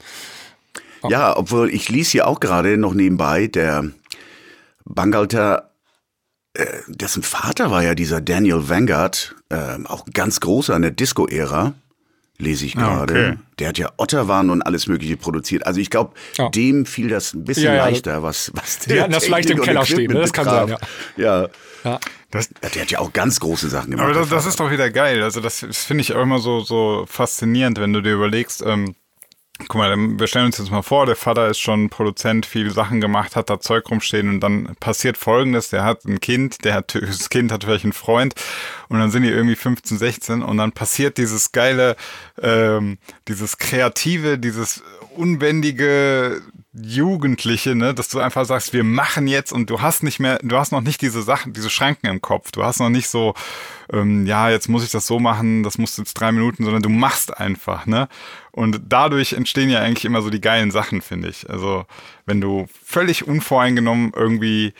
Ja, obwohl ich lese hier auch gerade noch nebenbei, der Bangalter, äh, dessen Vater war ja dieser Daniel Vanguard, äh, auch ganz großer in der Disco-Ära, lese ich Ah, gerade. okay. Der hat ja Otterwan und alles Mögliche produziert. Also ich glaube, Ja. dem fiel das ein bisschen Ja, ja, leichter, was, was die hatten das vielleicht im Technik und Keller stehen, Equipment ne? Das kann betraf. sein, Ja. Ja. Das, Ja, der hat ja auch ganz große Sachen gemacht. aber das, der das Vater. ist doch wieder geil. Also das, das finde ich auch immer so, so faszinierend, wenn du dir überlegst, ähm, guck mal, wir stellen uns jetzt mal vor, der Vater ist schon Produzent, viele Sachen gemacht, hat da Zeug rumstehen und dann passiert Folgendes, der hat ein Kind, der hat, das Kind hat vielleicht einen Freund und dann sind die irgendwie fünfzehn, sechzehn und dann passiert dieses geile, ähm, dieses kreative, dieses unbändige Jugendliche, ne, dass du einfach sagst, wir machen jetzt und du hast nicht mehr, du hast noch nicht diese Sachen, diese Schranken im Kopf, du hast noch nicht so, ähm, ja, jetzt muss ich das so machen, das muss jetzt drei Minuten, sondern du machst einfach, ne, und dadurch entstehen ja eigentlich immer so die geilen Sachen, finde ich, also wenn du völlig unvoreingenommen irgendwie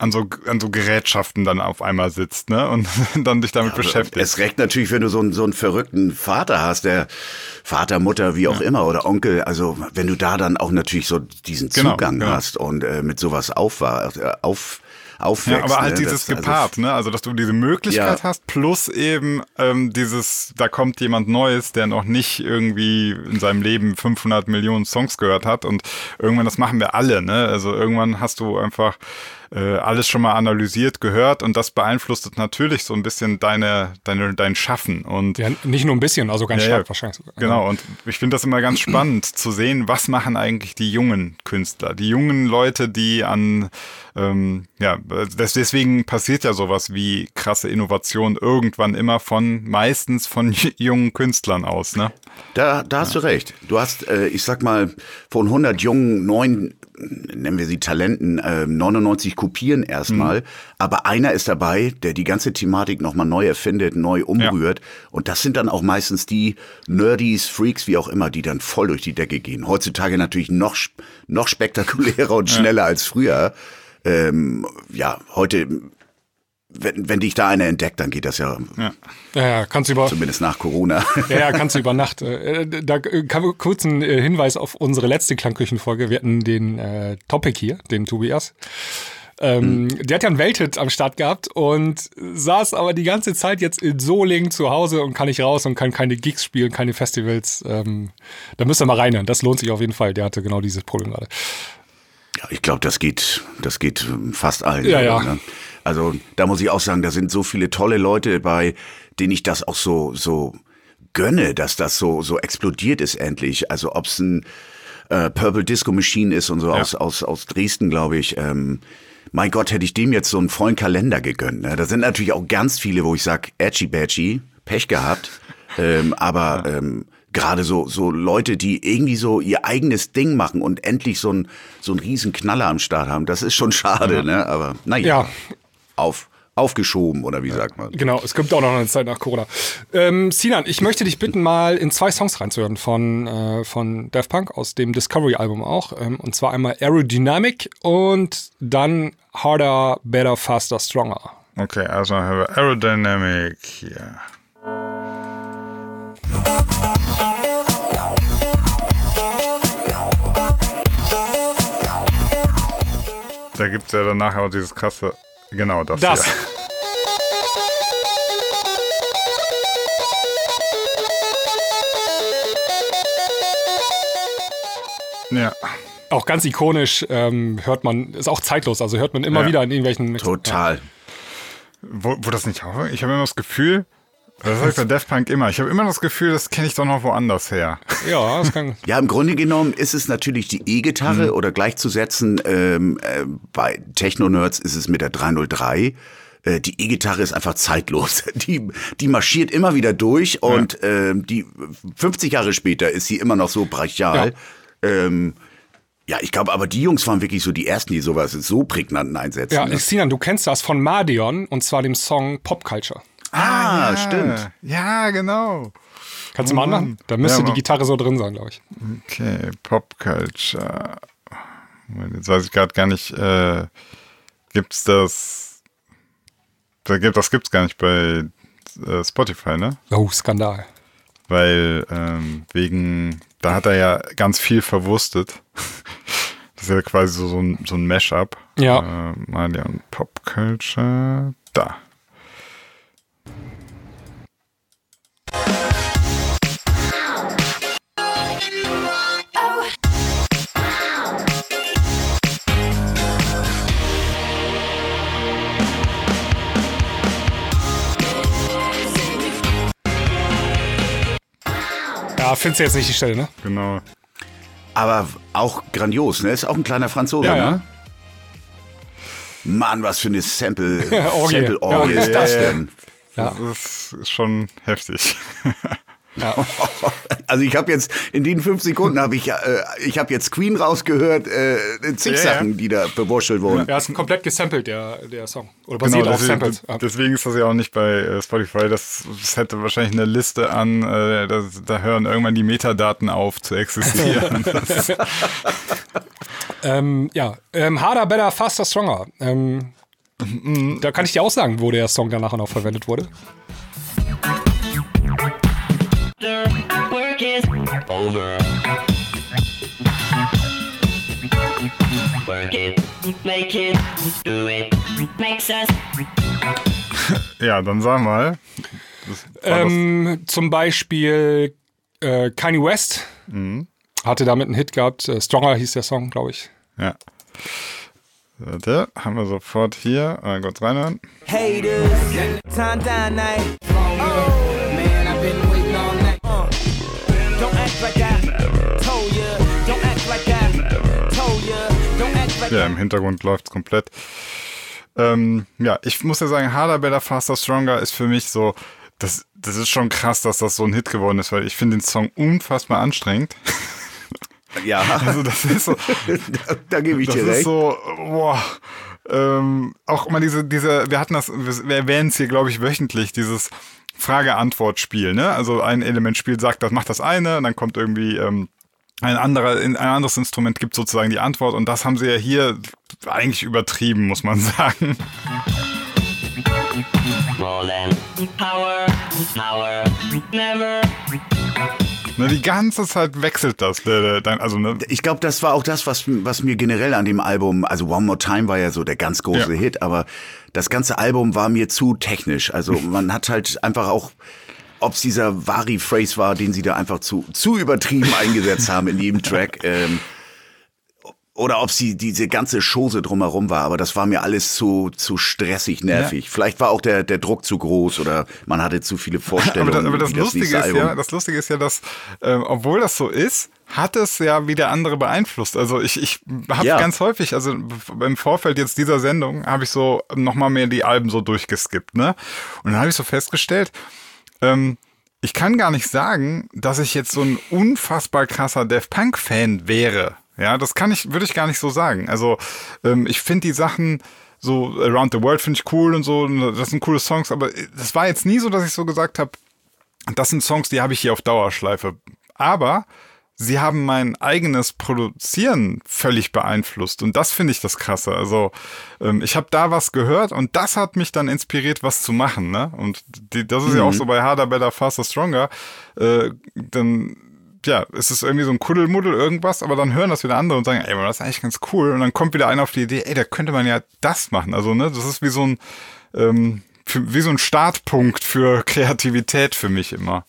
an so, an so Gerätschaften dann auf einmal sitzt, ne? Und dann dich damit beschäftigt. Es recht natürlich, wenn du so einen, so einen verrückten Vater hast, der Vater, Mutter, wie auch ja. immer, oder Onkel, also wenn du da dann auch natürlich so diesen Genau, Zugang genau. hast und äh, mit sowas aufwar, äh, auf aufwächst. Ja, aber halt ne? dieses das, gepaart, also, ne? Also, dass du diese Möglichkeit Ja. hast, plus eben ähm, dieses, da kommt jemand Neues, der noch nicht irgendwie in seinem Leben fünfhundert Millionen Songs gehört hat und irgendwann, das machen wir alle, ne? Also irgendwann hast du einfach äh, alles schon mal analysiert, gehört und das beeinflusst natürlich so ein bisschen deine, deine, dein Schaffen und Ja, nicht nur ein bisschen, also ganz Ja, stark ja. wahrscheinlich sogar. Genau, und ich finde das immer ganz spannend zu sehen, was machen eigentlich die jungen Künstler, die jungen Leute, die an, ähm, ja, das, deswegen passiert ja sowas wie krasse Innovation irgendwann immer von, meistens von jungen Künstlern aus, ne? Da, da hast du recht. Du hast, äh, ich sag mal, von hundert jungen, neun, nennen wir sie Talenten, äh, neunundneunzig kopieren erstmal. Mhm. Aber einer ist dabei, der die ganze Thematik nochmal neu erfindet, neu umrührt. Ja. Und das sind dann auch meistens die Nerdies, Freaks, wie auch immer, die dann voll durch die Decke gehen. Heutzutage natürlich noch, noch spektakulärer und schneller ja. als früher. Ähm, ja, heute... Wenn, wenn dich da einer entdeckt, dann geht das ja, ja. Ja, ja, kannst du über, zumindest nach Corona. ja, ja, kannst du über Nacht. Äh, da kann wir kurz einen äh, Hinweis auf unsere letzte Klangküchenfolge. Wir hatten den äh, Topic hier, den Tobias. Ähm, hm. Der hat ja einen Welthit am Start gehabt und saß aber die ganze Zeit jetzt in Solingen zu Hause und kann nicht raus und kann keine Gigs spielen, keine Festivals. Ähm, da müsst ihr mal reinhören. Das lohnt sich auf jeden Fall. Der hatte genau dieses Problem gerade. Ja, ich glaube, das geht, das geht fast allen. Ja, ja. Ne? Also da muss ich auch sagen, da sind so viele tolle Leute bei, denen ich das auch so so gönne, dass das so so explodiert ist endlich. Also ob es ein äh, Purple Disco Machine ist und so ja. aus aus aus Dresden, glaube ich. Ähm, mein Gott, hätte ich dem jetzt so einen vollen Kalender gegönnt. Ne? Da sind natürlich auch ganz viele, wo ich sag, Edgy Badgy, Pech gehabt. ähm, aber ja. ähm, gerade so so Leute, die irgendwie so ihr eigenes Ding machen und endlich so ein so ein riesen Knaller am Start haben, das ist schon schade, ja. ne? Aber naja, ja. auf aufgeschoben oder wie ja. sagt man? Genau, es kommt auch noch eine Zeit nach Corona. Ähm, Sinan, ich möchte dich bitten, mal in zwei Songs reinzuhören von äh, von Daft Punk aus dem Discovery-Album auch, ähm, und zwar einmal Aerodynamic und dann Harder, Better, Faster, Stronger. Okay, also haben wir Aerodynamic hier. Da gibt es ja danach auch dieses krasse, genau das, das. hier. Ja. Auch ganz ikonisch, ähm, hört man, ist auch zeitlos, also hört man immer Ja. wieder in irgendwelchen... Total. Ja. Wo, wo das nicht auch? Ich habe immer das Gefühl, das habe ich bei Daft Punk immer, ich habe immer das Gefühl, das kenne ich doch noch woanders her. Ja, das kann... Ja, im Grunde genommen ist es natürlich die E-Gitarre Mhm. oder gleichzusetzen, ähm, äh, bei Techno-Nerds ist es mit der drei null drei. Äh, die E-Gitarre ist einfach zeitlos. Die, die marschiert immer wieder durch und ja. ähm, die fünfzig Jahre später ist sie immer noch so brachial. Ja. Ähm, Ja, ich glaube, aber die Jungs waren wirklich so die Ersten, die sowas so prägnant einsetzen. Ja, ne? Sinan, du kennst das von Madeon und zwar dem Song Pop Culture. Ah, ja. stimmt. Ja, genau. Kannst du mal Oh Mann. anmachen? Da müsste Ja, die aber- Gitarre so drin sein, glaube ich. Okay, Pop Culture. Moment, jetzt weiß ich gerade gar nicht, äh, gibt's das, da gibt, das gibt's gar nicht bei äh, Spotify, ne? Oh, Skandal. Weil ähm, wegen, da hat er ja ganz viel verwurstet. Das ist ja quasi so, so ein, so ein Mashup. Ja. Äh, Malia und Pop Culture. Da. Ja, findest du jetzt nicht die Stelle, ne? Genau. Aber auch grandios, ne? Ist auch ein kleiner Franzose, Ja, ne? ja. Mann, was für eine Sample, Orgie. Sample-Orgie Ja, ist das ja, ja. denn? Ja. Das ist schon heftig. Ja. Also ich habe jetzt, in den fünf Sekunden habe ich, äh, ich habe jetzt Queen rausgehört, äh, zig Ja, ja. Sachen, die da bewurschtelt wurden. Ja, ist ein komplett gesampelt, der, der Song. Oder basiert auf deswegen, Samples. Ja. deswegen ist das ja auch nicht bei äh, Spotify. Das, das hätte wahrscheinlich eine Liste an, äh, da, da hören irgendwann die Metadaten auf zu existieren. Das, Ähm, ja, ähm, Harder, Better, Faster, Stronger. Ähm, Da kann ich dir auch sagen, wo der Song danach noch verwendet wurde. The work is over. Work it, make it, do it, makes us. Ja, dann sag mal. Das war Ähm, zum Beispiel äh, Kanye West Mhm. hatte damit einen Hit gehabt. Äh, Stronger hieß der Song, glaube ich. das, ja. Warte, haben wir sofort hier. Mal kurz reinhören. Haters, time down night. Oh, man, I've been waiting all night. Uh, don't act like I told ya. Don't act like I told ya. Don't act like Ja, im Hintergrund läuft's komplett. Ähm, ja, ich muss ja sagen, Harder, Better, Faster, Stronger ist für mich so, das, das ist schon krass, dass das so ein Hit geworden ist, weil ich finde den Song unfassbar anstrengend. Ja, Also das ist so, da, da gebe ich das dir ist recht. so, boah, ähm, auch immer diese, diese, wir hatten das, wir erwähnen es hier, glaube ich, wöchentlich, dieses Frage-Antwort-Spiel, ne? Also ein Element spielt, sagt, das macht das eine, und dann kommt irgendwie ähm, ein anderer, ein anderes Instrument gibt sozusagen die Antwort, und das haben sie ja hier eigentlich übertrieben, muss man sagen. More than power, power, never. Ne, die ganze Zeit wechselt das, der, der, dein- also ne, Ich glaube, das war auch das, was, was mir generell an dem Album, also One More Time war ja so der ganz große Ja. Hit, aber das ganze Album war mir zu technisch. Also man hat halt einfach auch, ob es dieser Vari-Phrase war, den sie da einfach zu, zu übertrieben eingesetzt haben in jedem Track, ähm, oder ob sie diese ganze Chose drumherum war, aber das war mir alles zu, zu stressig, nervig. Vielleicht war auch der, der Druck zu groß oder man hatte zu viele aber, Vorstellungen. das, aber das wie Lustige nächste ist Album. ja, das Lustige ist ja, dass, ähm, obwohl das so ist, hat es ja wieder andere beeinflusst. Also ich, ich habe Ja. ganz häufig, also im Vorfeld jetzt dieser Sendung, habe ich so nochmal mehr die Alben so durchgeskippt, ne? Und dann habe ich so festgestellt, ähm, ich kann gar nicht sagen, dass ich jetzt so ein unfassbar krasser Daft Punk-Fan wäre. Ja, das kann ich, würde ich gar nicht so sagen. Also ähm, ich finde die Sachen so Around the World finde ich cool und so, und das sind coole Songs, aber das war jetzt nie so, dass ich so gesagt habe, das sind Songs, die habe ich hier auf Dauerschleife. Aber sie haben mein eigenes Produzieren völlig beeinflusst, und das finde ich das Krasse. Also ähm, ich habe da was gehört, und das hat mich dann inspiriert, was zu machen, ne? Und die, das ist ja auch so bei Harder, Better, Faster, Stronger. Äh, dann ja, es ist irgendwie so ein Kuddelmuddel irgendwas, aber dann hören das wieder andere und sagen, ey, das ist eigentlich ganz cool. Und dann kommt wieder einer auf die Idee, ey, da könnte man ja das machen. Also, ne, das ist wie so ein, ähm, für, wie so ein Startpunkt für Kreativität für mich immer.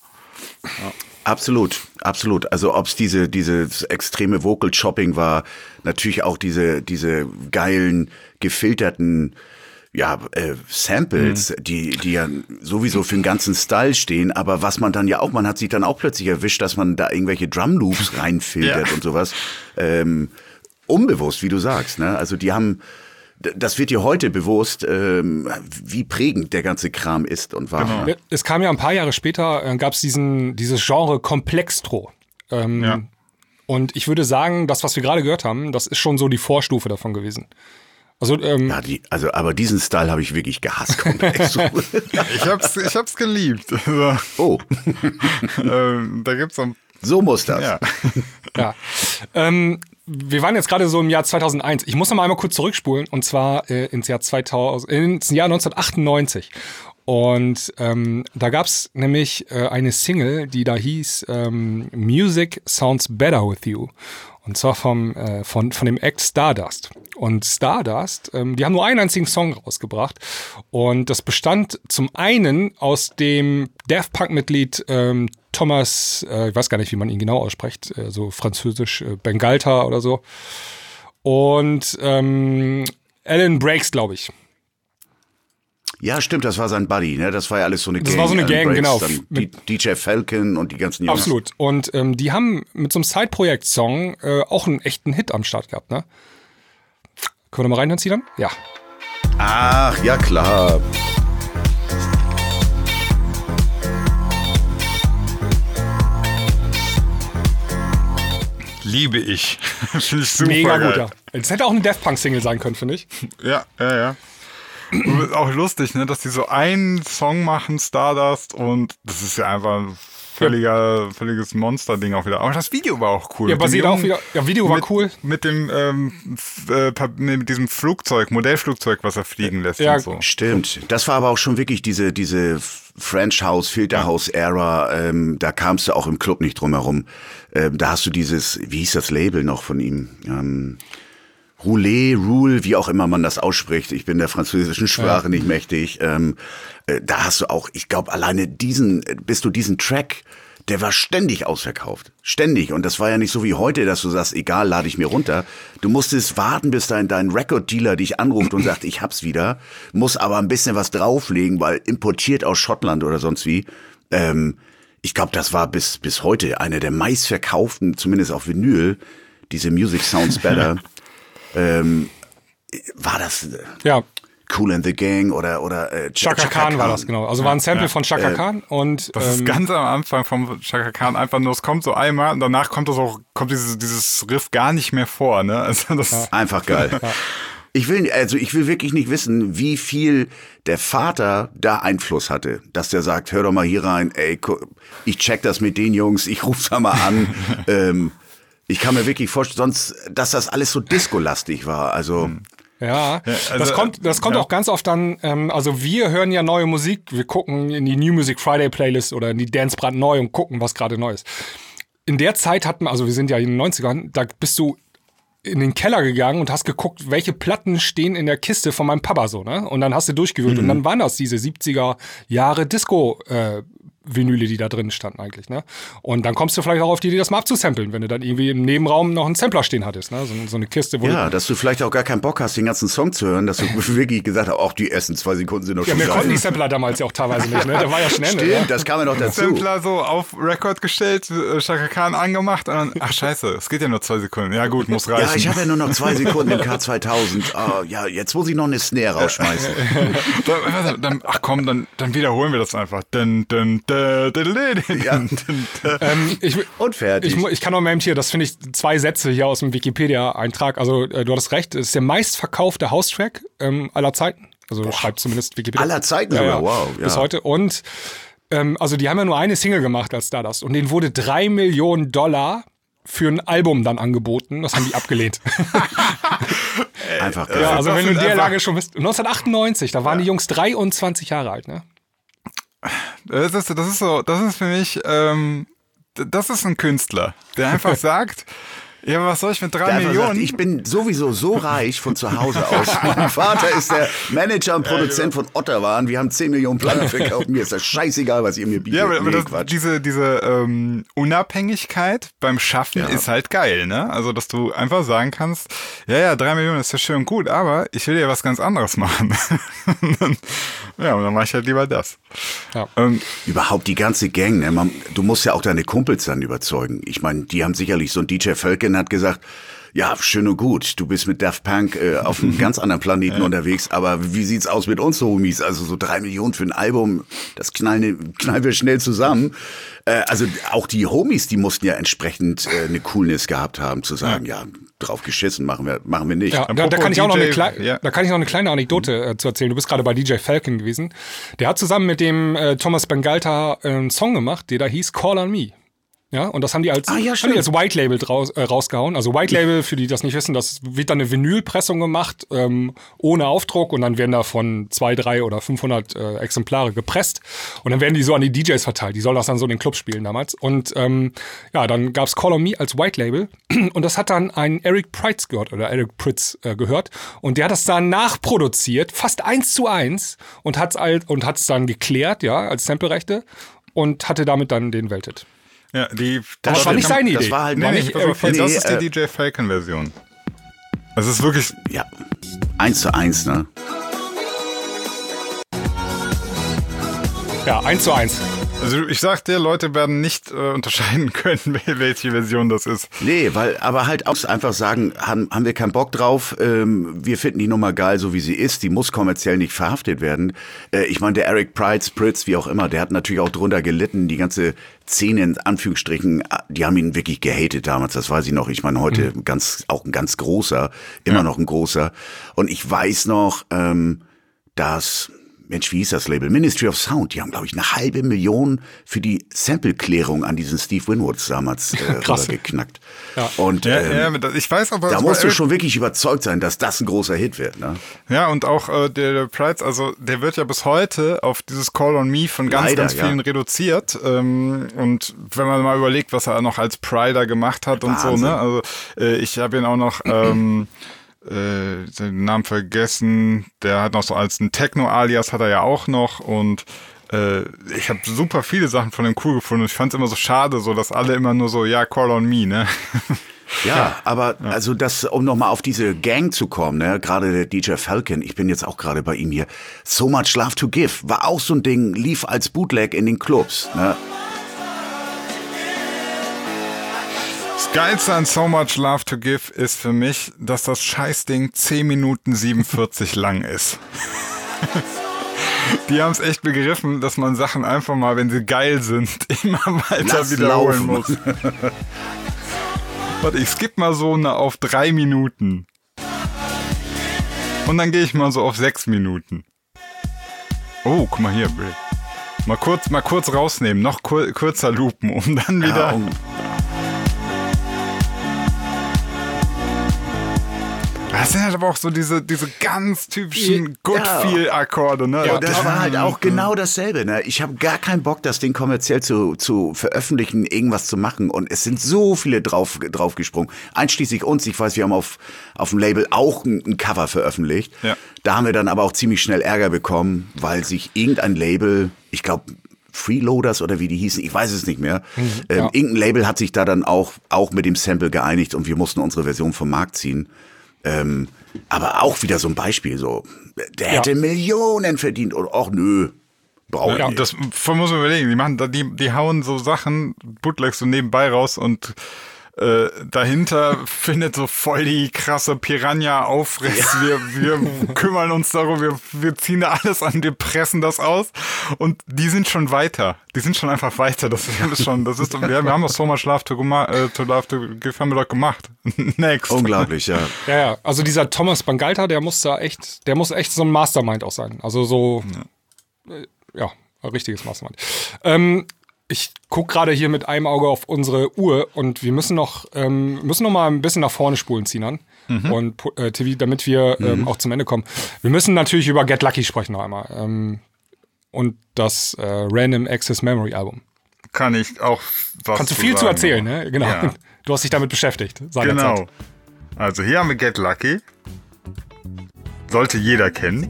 Absolut, absolut. Also ob es diese dieses extreme Vocal Chopping war, natürlich auch diese diese geilen gefilterten ja äh, Samples, Mhm. die die ja sowieso für den ganzen Style stehen. Aber was man dann ja auch, man hat sich dann auch plötzlich erwischt, dass man da irgendwelche Drum Loops reinfiltert Ja. und sowas. Ähm, unbewusst, wie du sagst. Ne? Also die haben das wird dir heute bewusst, ähm, wie prägend der ganze Kram ist und war. Genau. Ja, Es kam ja ein paar Jahre später, äh, gab es diesen dieses Genre Komplextro. Ähm, Ja. Und ich würde sagen, das, was wir gerade gehört haben, das ist schon so die Vorstufe davon gewesen. Also, ähm, Ja, die, also, aber diesen Style habe ich wirklich gehasst. Komplex. Ich hab's, ich hab's geliebt. Also, Oh, ähm, da gibt's so ein, so muss das. ja. ja. Ähm, wir waren jetzt gerade so im Jahr zweitausendeins. Ich muss noch mal einmal kurz zurückspulen, und zwar äh, ins Jahr zweitausend, ins Jahr neunzehnhundertachtundneunzig. Und ähm, da gab's nämlich äh, eine Single, die da hieß ähm, Music Sounds Better With You. Und zwar vom, äh, von, von dem Act Stardust. Und Stardust, ähm, die haben nur einen einzigen Song rausgebracht. Und das bestand zum einen aus dem Daft Punk-Mitglied ähm, Thomas, äh, ich weiß gar nicht, wie man ihn genau ausspricht, äh, so französisch, äh, Bengalta oder so. Und ähm, Alan Brakes, glaube ich. Ja, stimmt, das war sein Buddy, ne? Das war ja alles so eine Gang. Das war so eine Alan Gang, Brakes, genau. Dann Mit- D J Falcon und die ganzen Jungs. Absolut. Und ähm, die haben mit so einem Side-Projekt-Song äh, auch einen echten Hit am Start gehabt, ne? Können wir da mal reinhören, Zidan? Ja. Ach, ja klar. Liebe ich. Finde ich super Mega geil. gut, ja. Das hätte auch eine Daft Punk-Single sein können, finde ich. Ja, ja, ja. Und auch lustig, ne, dass die so einen Song machen, Stardust, und das ist ja einfach völliger, völliges Monster-Ding auch wieder. Aber das Video war auch cool. Ja, Mit dem basiert auch Jungen- wieder. Ja, Video war mit, cool. Mit dem, ähm, f- äh, Pa- nee, mit diesem Flugzeug, Modellflugzeug, was er fliegen lässt Ja, und so. Stimmt. Das war aber auch schon wirklich diese, diese French House, Filter House Era. Ähm, da kamst du auch im Club nicht drum herum. Ähm, da hast du dieses, wie hieß das Label noch von ihm? Ähm, Roulé, Rule, wie auch immer man das ausspricht. Ich bin der französischen Sprache ja. nicht mächtig. Ähm, äh, da hast du auch, ich glaube, alleine diesen, bist du diesen Track, der war ständig ausverkauft. Ständig. Und das war ja nicht so wie heute, dass du sagst, egal, lade ich mir runter. Du musstest warten, bis dein, dein Record-Dealer dich anruft und sagt, ich hab's wieder. Muss aber ein bisschen was drauflegen, weil importiert aus Schottland oder sonst wie. Ähm, ich glaube, das war bis, bis heute einer der meistverkauften, zumindest auf Vinyl, diese Music Sounds Better. ähm, war das äh, Ja. Cool and the Gang oder, oder äh, Chaka Khan war das, genau. Also war ein Sample ja. von Chaka Äh, Khan und Das ist ähm, ganz am Anfang vom Chaka Khan einfach nur, es kommt so einmal und danach kommt das auch, kommt dieses, dieses Riff gar nicht mehr vor, ne? Also das Einfach geil. Ich will, also ich will wirklich nicht wissen, wie viel der Vater da Einfluss hatte, dass der sagt, hör doch mal hier rein, ey, gu- ich check das mit den Jungs, ich ruf's da mal an. ähm, ich kann mir wirklich vorstellen, sonst, dass das alles so discolastig war. Also Ja, also, das kommt, das kommt ja. auch ganz oft dann, ähm, also wir hören ja neue Musik, wir gucken in die New Music Friday Playlist oder in die Dance brandneu und gucken, was gerade neu ist. In der Zeit hatten, also wir sind ja in den neunzigern, da bist du in den Keller gegangen und hast geguckt, welche Platten stehen in der Kiste von meinem Papa so, ne? Und dann hast du durchgewühlt und dann waren das diese siebziger Jahre Disco äh, Vinyle, die da drin standen eigentlich, ne? Und dann kommst du vielleicht auch auf die Idee, das mal abzusamplen, wenn du dann irgendwie im Nebenraum noch einen Sampler stehen hattest, ne? So, so eine Kiste, wo ja, du, dass du vielleicht auch gar keinen Bock hast, den ganzen Song zu hören, dass du wirklich gesagt hast, auch die ersten zwei Sekunden sind doch ja, schon wir konnten die geil. Sampler damals ja auch teilweise nicht, ne? Da war ja schnell, Stimmt, ne? das kam ja noch dazu. Sampler so auf Record gestellt, äh, Chaka Khan angemacht und dann, ach scheiße, es geht ja nur zwei Sekunden. Ja gut, muss reichen. Ja, ich habe ja nur noch zwei Sekunden im K zweitausend. Oh, ja, jetzt muss ich noch eine Snare rausschmeißen. dann, dann, ach komm, dann, dann wiederholen wir das einfach. Dun, dun, dun, dun, dun, dun, Ja. dun, dun. Ähm, ich, Und fertig. Ich, mu- ich kann noch mal eben hier, das finde ich, zwei Sätze hier aus dem Wikipedia-Eintrag. Also, äh, du hattest recht, es ist der meistverkaufte House-Track ähm, aller Zeiten. Also, schreibt zumindest Wikipedia. Aller Zeiten sogar, wow, ja. Bis heute. Und, ähm, also, die haben ja nur eine Single gemacht als Stardust. Und denen wurde drei Millionen Dollar für ein Album dann angeboten. Das haben die abgelehnt. Einfach geil. ja, also, das wenn du in sind der einfach- Lage schon bist. neunzehnhundertachtundneunzig, da waren die Jungs dreiundzwanzig Jahre alt, ne? Das ist, das ist so, das ist für mich, ähm, d- das ist ein Künstler, der einfach sagt, ja, was soll ich mit drei Der einfach Millionen? sagt, ich bin sowieso so reich von zu Hause aus. Mein Vater ist der Manager und Produzent von Otterwaren. Wir haben zehn Millionen Platten verkauft. Mir ist das scheißegal, was ihr mir bietet. Ja, aber, aber Nee, das, Quatsch. diese, diese ähm, Unabhängigkeit beim Schaffen Ja. ist halt geil, ne? Also, dass du einfach sagen kannst, ja, ja, drei Millionen ist ja schön und gut, aber ich will ja was ganz anderes machen. ja, und dann mache ich halt lieber das. Ja. Ähm, Überhaupt die ganze Gang, ne? Man, du musst ja auch deine Kumpels dann überzeugen. Ich meine, die haben sicherlich, so ein D J Völken hat gesagt, ja, schön und gut, du bist mit Daft Punk äh, auf einem ganz anderen Planeten unterwegs, aber wie sieht's aus mit uns Homies? Also so drei Millionen für ein Album, das knallen, knallen wir schnell zusammen. Äh, also auch die Homies, die mussten ja entsprechend äh, eine Coolness gehabt haben, zu sagen, ja, drauf geschissen, machen wir, machen wir nicht. Ja, da, da, Apropos kann ich auch noch D eine J, klei- ja. da kann ich noch eine kleine Anekdote äh, zu erzählen. Du bist gerade bei D J Falcon gewesen. Der hat zusammen mit dem äh, Thomas Bangalter äh, einen Song gemacht, der da hieß Call on Me. Ja, und das haben die als, Ah, ja, haben stimmt. die als White Label draus, äh, rausgehauen. Also White Label, für die das nicht wissen, das wird dann eine Vinylpressung gemacht, ähm, ohne Aufdruck, und dann werden davon zwei, drei oder fünfhundert äh, Exemplare gepresst und dann werden die so an die D Js verteilt. Die sollen das dann so in den Clubs spielen damals. Und ähm, ja, dann gab's Call on Me als White Label und das hat dann ein Eric Prydz gehört oder Eric Prydz äh, gehört und der hat das dann nachproduziert, fast eins zu eins und hat's halt, und hat's dann geklärt, ja, als Samplerechte und hatte damit dann den Welthit. ja, die, Das war nicht seine Idee. Das war halt Nee, War nee, nicht pass auf, Eric das Nee, ist die äh, D J Falcon-Version. Das ist wirklich, Ja, eins zu eins, ne? Ja, eins zu eins. also ich sag dir, Leute werden nicht äh, unterscheiden können, welche Version das ist. Nee, weil, aber halt auch einfach sagen, haben, haben wir keinen Bock drauf, ähm, wir finden die Nummer geil, so wie sie ist, die muss kommerziell nicht verhaftet werden. Äh, ich meine, der Eric Prydz, Prydz, wie auch immer, der hat natürlich auch drunter gelitten, die ganze Szene in Anführungsstrichen, die haben ihn wirklich gehatet damals, das weiß ich noch. Ich meine, heute Mhm. ganz, auch ein ganz großer, immer Ja. noch ein großer. Und ich weiß noch, ähm, dass Mensch, wie hieß das Label? Ministry of Sound. Die haben, glaube ich, eine halbe Million für die Sample-Klärung an diesen Steve Winwood damals äh, geknackt. Ja. Und Ja, ähm, ja, ich weiß aber, da es musst war du schon wirklich überzeugt sein, dass das ein großer Hit wird. Ne? Ja, und auch äh, der, der Prides, also der wird ja bis heute auf dieses Call on Me von ganz, Leider, ganz vielen ja. reduziert. Ähm, und wenn man mal überlegt, was er noch als Prider gemacht hat und Wahnsinn. so, ne? Also äh, ich habe ihn auch noch ähm, äh, den Namen vergessen. Der hat noch so als ein Techno-Alias hat er ja auch noch und äh, ich habe super viele Sachen von dem cool gefunden. Ich fand es immer so schade, so dass alle immer nur so, ja, Call on Me, ne? Ja, aber also das, um nochmal auf diese Gang zu kommen, ne, gerade der D J Falcon, ich bin jetzt auch gerade bei ihm hier, So Much Love to Give, war auch so ein Ding, lief als Bootleg in den Clubs, ne? Das Geilste an So Much Love to Give ist für mich, dass das Scheißding zehn Minuten siebenundvierzig lang ist. Die haben es echt begriffen, dass man Sachen einfach mal, wenn sie geil sind, immer weiter Lass wiederholen laufen. muss. Warte, ich skippe mal so eine auf drei Minuten. Und dann gehe ich mal so auf sechs Minuten. Oh, guck mal hier, Bill. Mal kurz, mal kurz rausnehmen, noch kur- kürzer loopen, um dann wieder... Ja, und Das sind halt aber auch so diese, diese ganz typischen Ja. Good-Feel-Akkorde, ne? Ja, das war halt auch genau dasselbe. Ne? Ich habe gar keinen Bock, das Ding kommerziell zu, zu veröffentlichen, irgendwas zu machen. Und es sind so viele drauf, draufgesprungen. Einschließlich uns. Ich weiß, wir haben auf, auf dem Label auch ein, ein Cover veröffentlicht. Ja. Da haben wir dann aber auch ziemlich schnell Ärger bekommen, weil sich irgendein Label, ich glaube, Freeloaders oder wie die hießen, ich weiß es nicht mehr. ähm, ja. Irgendein Label hat sich da dann auch, auch mit dem Sample geeinigt und wir mussten unsere Version vom Markt ziehen. Ähm, aber auch wieder so ein Beispiel, so, der hätte Ja. Millionen verdient und ach nö, braucht Ja, ihr. das muss man überlegen. Die machen, da- die, die hauen so Sachen, Bootlegs so nebenbei raus und äh, dahinter findet so voll die krasse Piranha-Aufriss. Wir, wir kümmern uns darum, wir, wir ziehen da alles an, wir pressen das aus und die sind schon weiter. Die sind schon einfach weiter. Das ist schon, das ist, wir, wir haben doch So Much Love to, gema- äh, to Love to Give haben wir doch gemacht. Next. Unglaublich, ja. Ja, ja, also dieser Thomas Bangalter, der muss da echt, der muss echt so ein Mastermind auch sein. Also so, ja, äh, ja ein richtiges Mastermind. Ähm, ich gucke gerade hier mit einem Auge auf unsere Uhr und wir müssen noch, ähm, müssen noch mal ein bisschen nach vorne spulen, Sinan. Mhm. Und äh, T V, damit wir ähm, mhm. auch zum Ende kommen. Wir müssen natürlich über Get Lucky sprechen noch einmal. Ähm, und das äh, Random Access Memory Album. Kann ich auch was Kannst du zu viel sagen, zu erzählen, aber. ne? Genau. Ja. Du hast dich damit beschäftigt. Seinerzeit. Genau. Also hier haben wir Get Lucky. Sollte jeder kennen.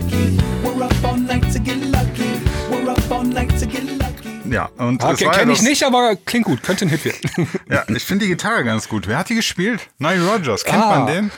Ja, und Ah, es ke- war ja kenn ich das- nicht, aber klingt gut. Könnte ein Hit werden. Ja, ich finde die Gitarre ganz gut. Wer hat die gespielt? Nile Rodgers. Kennt Ah. man den?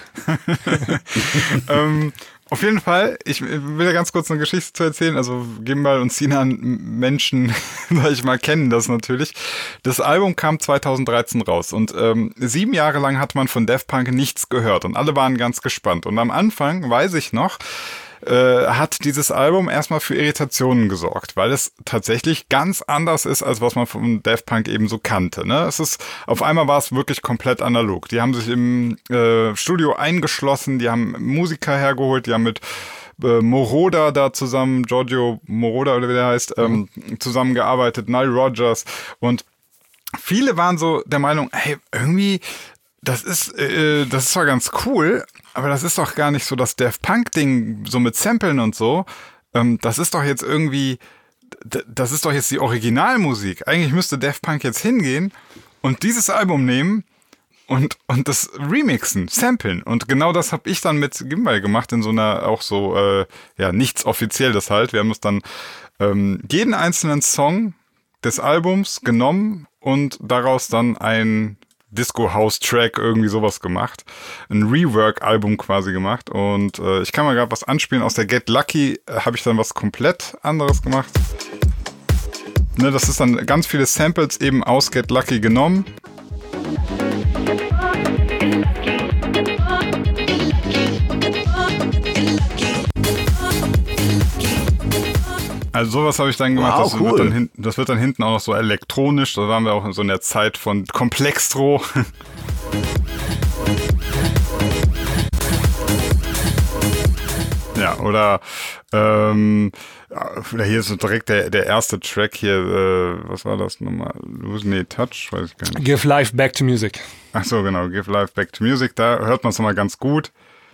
ähm, auf jeden Fall, ich will ja ganz kurz eine Geschichte zu erzählen. Also Gimbal und Sinan, Menschen, sag ich mal, kennen das natürlich. Das Album kam zweitausenddreizehn raus und ähm, sieben Jahre lang hat man von Daft Punk nichts gehört und alle waren ganz gespannt. Und am Anfang, weiß ich noch, äh, hat dieses Album erstmal für Irritationen gesorgt, weil es tatsächlich ganz anders ist, als was man von Daft Punk eben so kannte. Ne? Es ist, auf einmal war es wirklich komplett analog. Die haben sich im äh, Studio eingeschlossen, die haben Musiker hergeholt, die haben mit äh, Moroder da zusammen, Giorgio Moroder oder wie der heißt, ähm, zusammengearbeitet, Nile Rodgers, und viele waren so der Meinung, hey, irgendwie, das ist, äh, das ist zwar ganz cool, aber das ist doch gar nicht so das Daft Punk-Ding, so mit Samplen und so. Ähm, das ist doch jetzt irgendwie, d- das ist doch jetzt die Originalmusik. Eigentlich müsste Daft Punk jetzt hingehen und dieses Album nehmen und, und das remixen, samplen. Und genau das habe ich dann mit Gimbal gemacht, in so einer auch so, äh, ja, nichts Offizielles halt. Wir haben uns dann ähm, jeden einzelnen Song des Albums genommen und daraus dann ein Disco-House-Track, irgendwie sowas gemacht. Ein Rework-Album quasi gemacht. Und äh, ich kann mal gerade was anspielen. Aus der Get Lucky äh, habe ich dann was komplett anderes gemacht. Ne, das ist dann ganz viele Samples eben aus Get Lucky genommen. Also sowas habe ich dann gemacht, Wow, das, cool. wird dann hin, das wird dann hinten auch noch so elektronisch, da waren wir auch in so einer Zeit von Komplextro. Ja, oder ähm, oder hier ist so direkt der, der erste Track hier, äh, was war das nochmal? Lose Me Touch, weiß ich gar nicht. Give Life Back to Music. Ach so, genau, Give Life Back to Music, da hört man es nochmal ganz gut.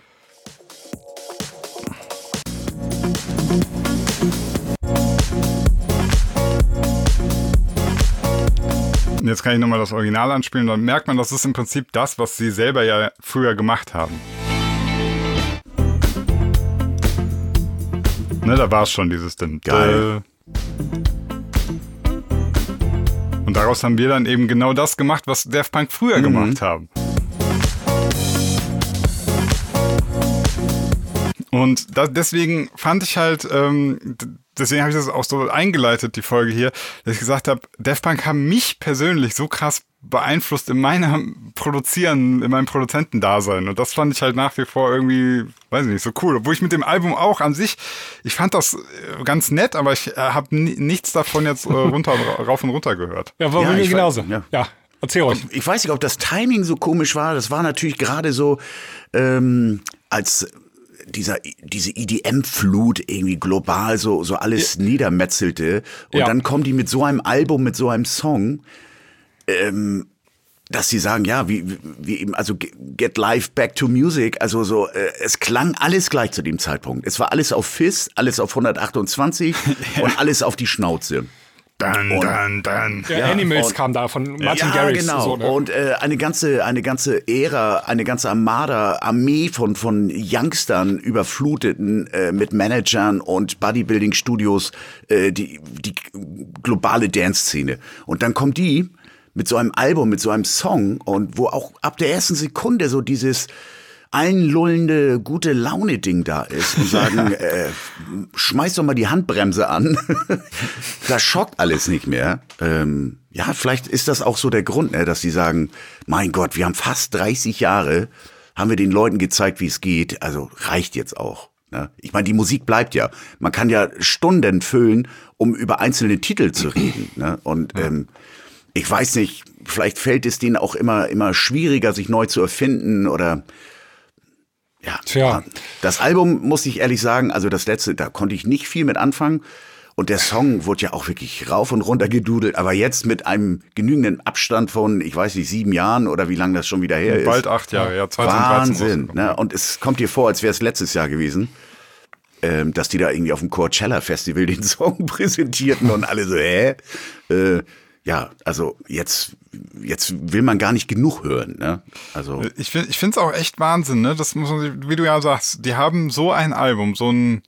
Und jetzt kann ich nochmal das Original anspielen, dann merkt man, das ist im Prinzip das, was sie selber ja früher gemacht haben. Ne, da war es schon, dieses Ding. Geil. Und daraus haben wir dann eben genau das gemacht, was Daft Punk früher mhm. gemacht haben. Und da, deswegen fand ich halt, ähm, deswegen habe ich das auch so eingeleitet, die Folge hier, dass ich gesagt habe, Daft Punk haben mich persönlich so krass beeinflusst in meinem Produzieren, in meinem Produzentendasein. Und das fand ich halt nach wie vor irgendwie, weiß ich nicht, so cool. Obwohl ich mit dem Album auch an sich, ich fand das ganz nett, aber ich äh, habe nichts davon jetzt äh, runter, rauf und runter gehört. Ja, war Ja, bei mir ich genauso. weiß, ja. Ja, erzähl euch. Ich weiß nicht, ob das Timing so komisch war. Das war natürlich gerade so, ähm, als dieser, diese E D M-Flut irgendwie global so, so alles ja. niedermetzelte. Und ja. dann kommen die mit so einem Album, mit so einem Song, ähm, dass sie sagen, ja, wie, wie eben, also Get Life Back to Music, also so, äh, es klang alles gleich zu dem Zeitpunkt. Es war alles auf Fizz, alles auf hundertachtundzwanzig ja. und alles auf die Schnauze. Dann, und, dann, dann. Ja, ja, Animals und, kam da von Martin ja, Garrix. Genau. So, ne? Und äh, eine ganze, eine ganze Ära, eine ganze Armada, Armee von von Youngstern überfluteten äh, mit Managern und Bodybuilding-Studios äh, die die globale Dance-Szene. Und dann kommt die mit so einem Album, mit so einem Song und wo auch ab der ersten Sekunde so dieses einlullende, gute Laune-Ding da ist und sagen, äh, schmeiß doch mal die Handbremse an. Das schockt alles nicht mehr. Ähm, ja, vielleicht ist das auch so der Grund, ne, dass sie sagen, mein Gott, wir haben fast dreißig Jahre, haben wir den Leuten gezeigt, wie es geht. Also reicht jetzt auch. Ne? Ich meine, die Musik bleibt ja. Man kann ja Stunden füllen, um über einzelne Titel zu reden. Ne? Und ähm, ich weiß nicht, vielleicht fällt es denen auch immer, immer schwieriger, sich neu zu erfinden oder ja, Tja. Das Album, muss ich ehrlich sagen, also das letzte, da konnte ich nicht viel mit anfangen. Und der Song wurde ja auch wirklich rauf und runter gedudelt. Aber jetzt mit einem genügenden Abstand von, ich weiß nicht, sieben Jahren oder wie lange das schon wieder her ist. Bald acht Jahre, ja, zweitausenddreizehn. Wahnsinn, ne? Und es kommt dir vor, als wäre es letztes Jahr gewesen, ähm, dass die da irgendwie auf dem Coachella Festival den Song präsentierten und alle so, hä? Äh, Ja, also jetzt, jetzt will man gar nicht genug hören, ne? Also ich finde, ich finde es auch echt Wahnsinn, ne? Das muss man, wie du ja sagst, die haben so ein Album, so ein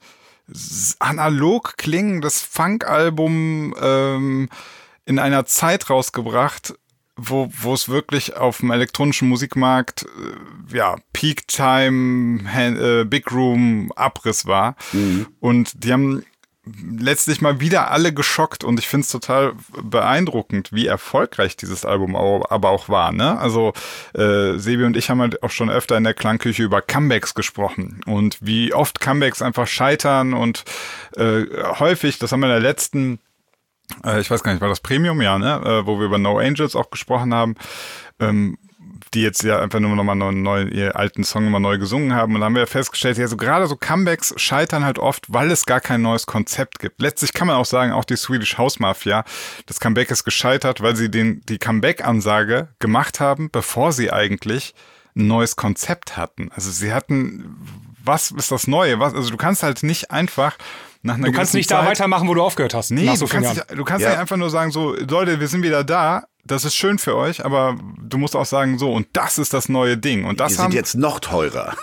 analog klingendes Funk-Album ähm, in einer Zeit rausgebracht, wo wo es wirklich auf dem elektronischen Musikmarkt äh, ja Peak Time, äh, Big Room Abriss war mhm. und die haben letztlich mal wieder alle geschockt und ich finde es total beeindruckend, wie erfolgreich dieses Album aber auch war, ne? Also äh, Sebi und ich haben halt auch schon öfter in der Klangküche über Comebacks gesprochen und wie oft Comebacks einfach scheitern und äh, häufig, das haben wir in der letzten, äh, ich weiß gar nicht, war das Premium, ja, ne? Äh, wo wir über No Angels auch gesprochen haben, ähm, die jetzt ja einfach nur nochmal neu, neu, ihr alten Song immer neu gesungen haben. Und da haben wir ja festgestellt, ja, so gerade so Comebacks scheitern halt oft, weil es gar kein neues Konzept gibt. Letztlich kann man auch sagen, auch die Swedish House Mafia, das Comeback ist gescheitert, weil sie den die Comeback-Ansage gemacht haben, bevor sie eigentlich ein neues Konzept hatten. Also sie hatten, was ist das Neue? Was, also du kannst halt nicht einfach nach einer Du kannst nicht Zeit, da weitermachen, wo du aufgehört hast. Nee, nach so du kannst, Jahren. nicht, du kannst ja. nicht einfach nur sagen, so, Leute, wir sind wieder da, das ist schön für euch, aber du musst auch sagen, so, und das ist das neue Ding. Und das die haben, sind jetzt noch teurer.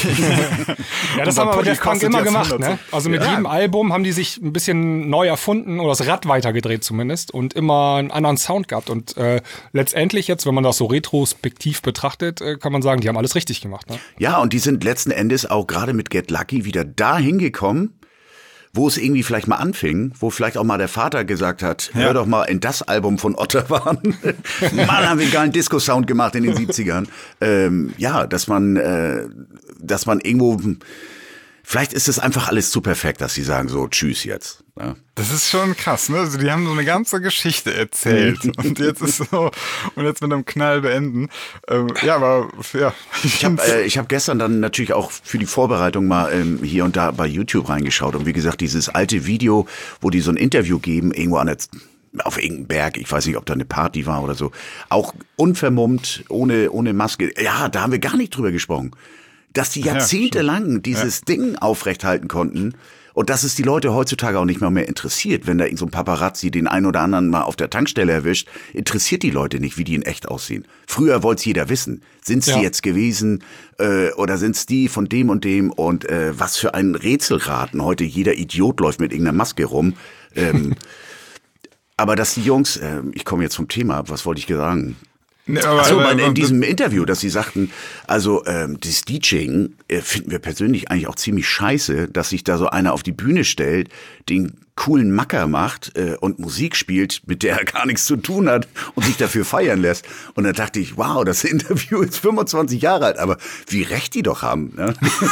Ja, das haben aber Daft Punk immer gemacht, ne? Also mit Ja. jedem Album haben die sich ein bisschen neu erfunden oder das Rad weitergedreht zumindest und immer einen anderen Sound gehabt. Und äh, letztendlich jetzt, wenn man das so retrospektiv betrachtet, äh, kann man sagen, die haben alles richtig gemacht, ne? Ja, und die sind letzten Endes auch gerade mit Get Lucky wieder da hingekommen, wo es irgendwie vielleicht mal anfing, wo vielleicht auch mal der Vater gesagt hat, Ja. hör doch mal in das Album von Otterwan. Mann, haben wir einen geilen Disco-Sound gemacht in den siebzigern. Ähm, ja, dass man, äh, dass man irgendwo Vielleicht ist es einfach alles zu perfekt, dass sie sagen so, tschüss jetzt. Ja. Das ist schon krass, ne? Also die haben so eine ganze Geschichte erzählt und jetzt ist so, und jetzt mit einem Knall beenden. Ähm, ja, aber ja. Ich habe äh, ich hab gestern dann natürlich auch für die Vorbereitung mal ähm, hier und da bei YouTube reingeschaut und wie gesagt, dieses alte Video, wo die so ein Interview geben, irgendwo an der auf irgendeinem Berg, ich weiß nicht, ob da eine Party war oder so, auch unvermummt, ohne, ohne Maske. Ja, da haben wir gar nicht drüber gesprochen. Dass die jahrzehntelang dieses ja. Ding aufrechthalten konnten und dass es die Leute heutzutage auch nicht mehr mehr interessiert, wenn da irgend so ein Paparazzi den einen oder anderen mal auf der Tankstelle erwischt, interessiert die Leute nicht, wie die in echt aussehen. Früher wollte es jeder wissen. Sind es ja. die jetzt gewesen äh, oder sind es die von dem und dem und äh, was für ein Rätselraten. Heute jeder Idiot läuft mit irgendeiner Maske rum. Ähm, aber dass die Jungs, äh, ich komme jetzt vom Thema ab, was wollte ich sagen? Nee, aber, Achso, aber, in aber, diesem Interview, dass sie sagten, also ähm, das DJing äh, finden wir persönlich eigentlich auch ziemlich scheiße, dass sich da so einer auf die Bühne stellt, den coolen Macker macht äh, und Musik spielt, mit der er gar nichts zu tun hat und sich dafür feiern lässt. Und da dachte ich, wow, das Interview ist fünfundzwanzig Jahre alt, aber wie recht die doch haben. Ne?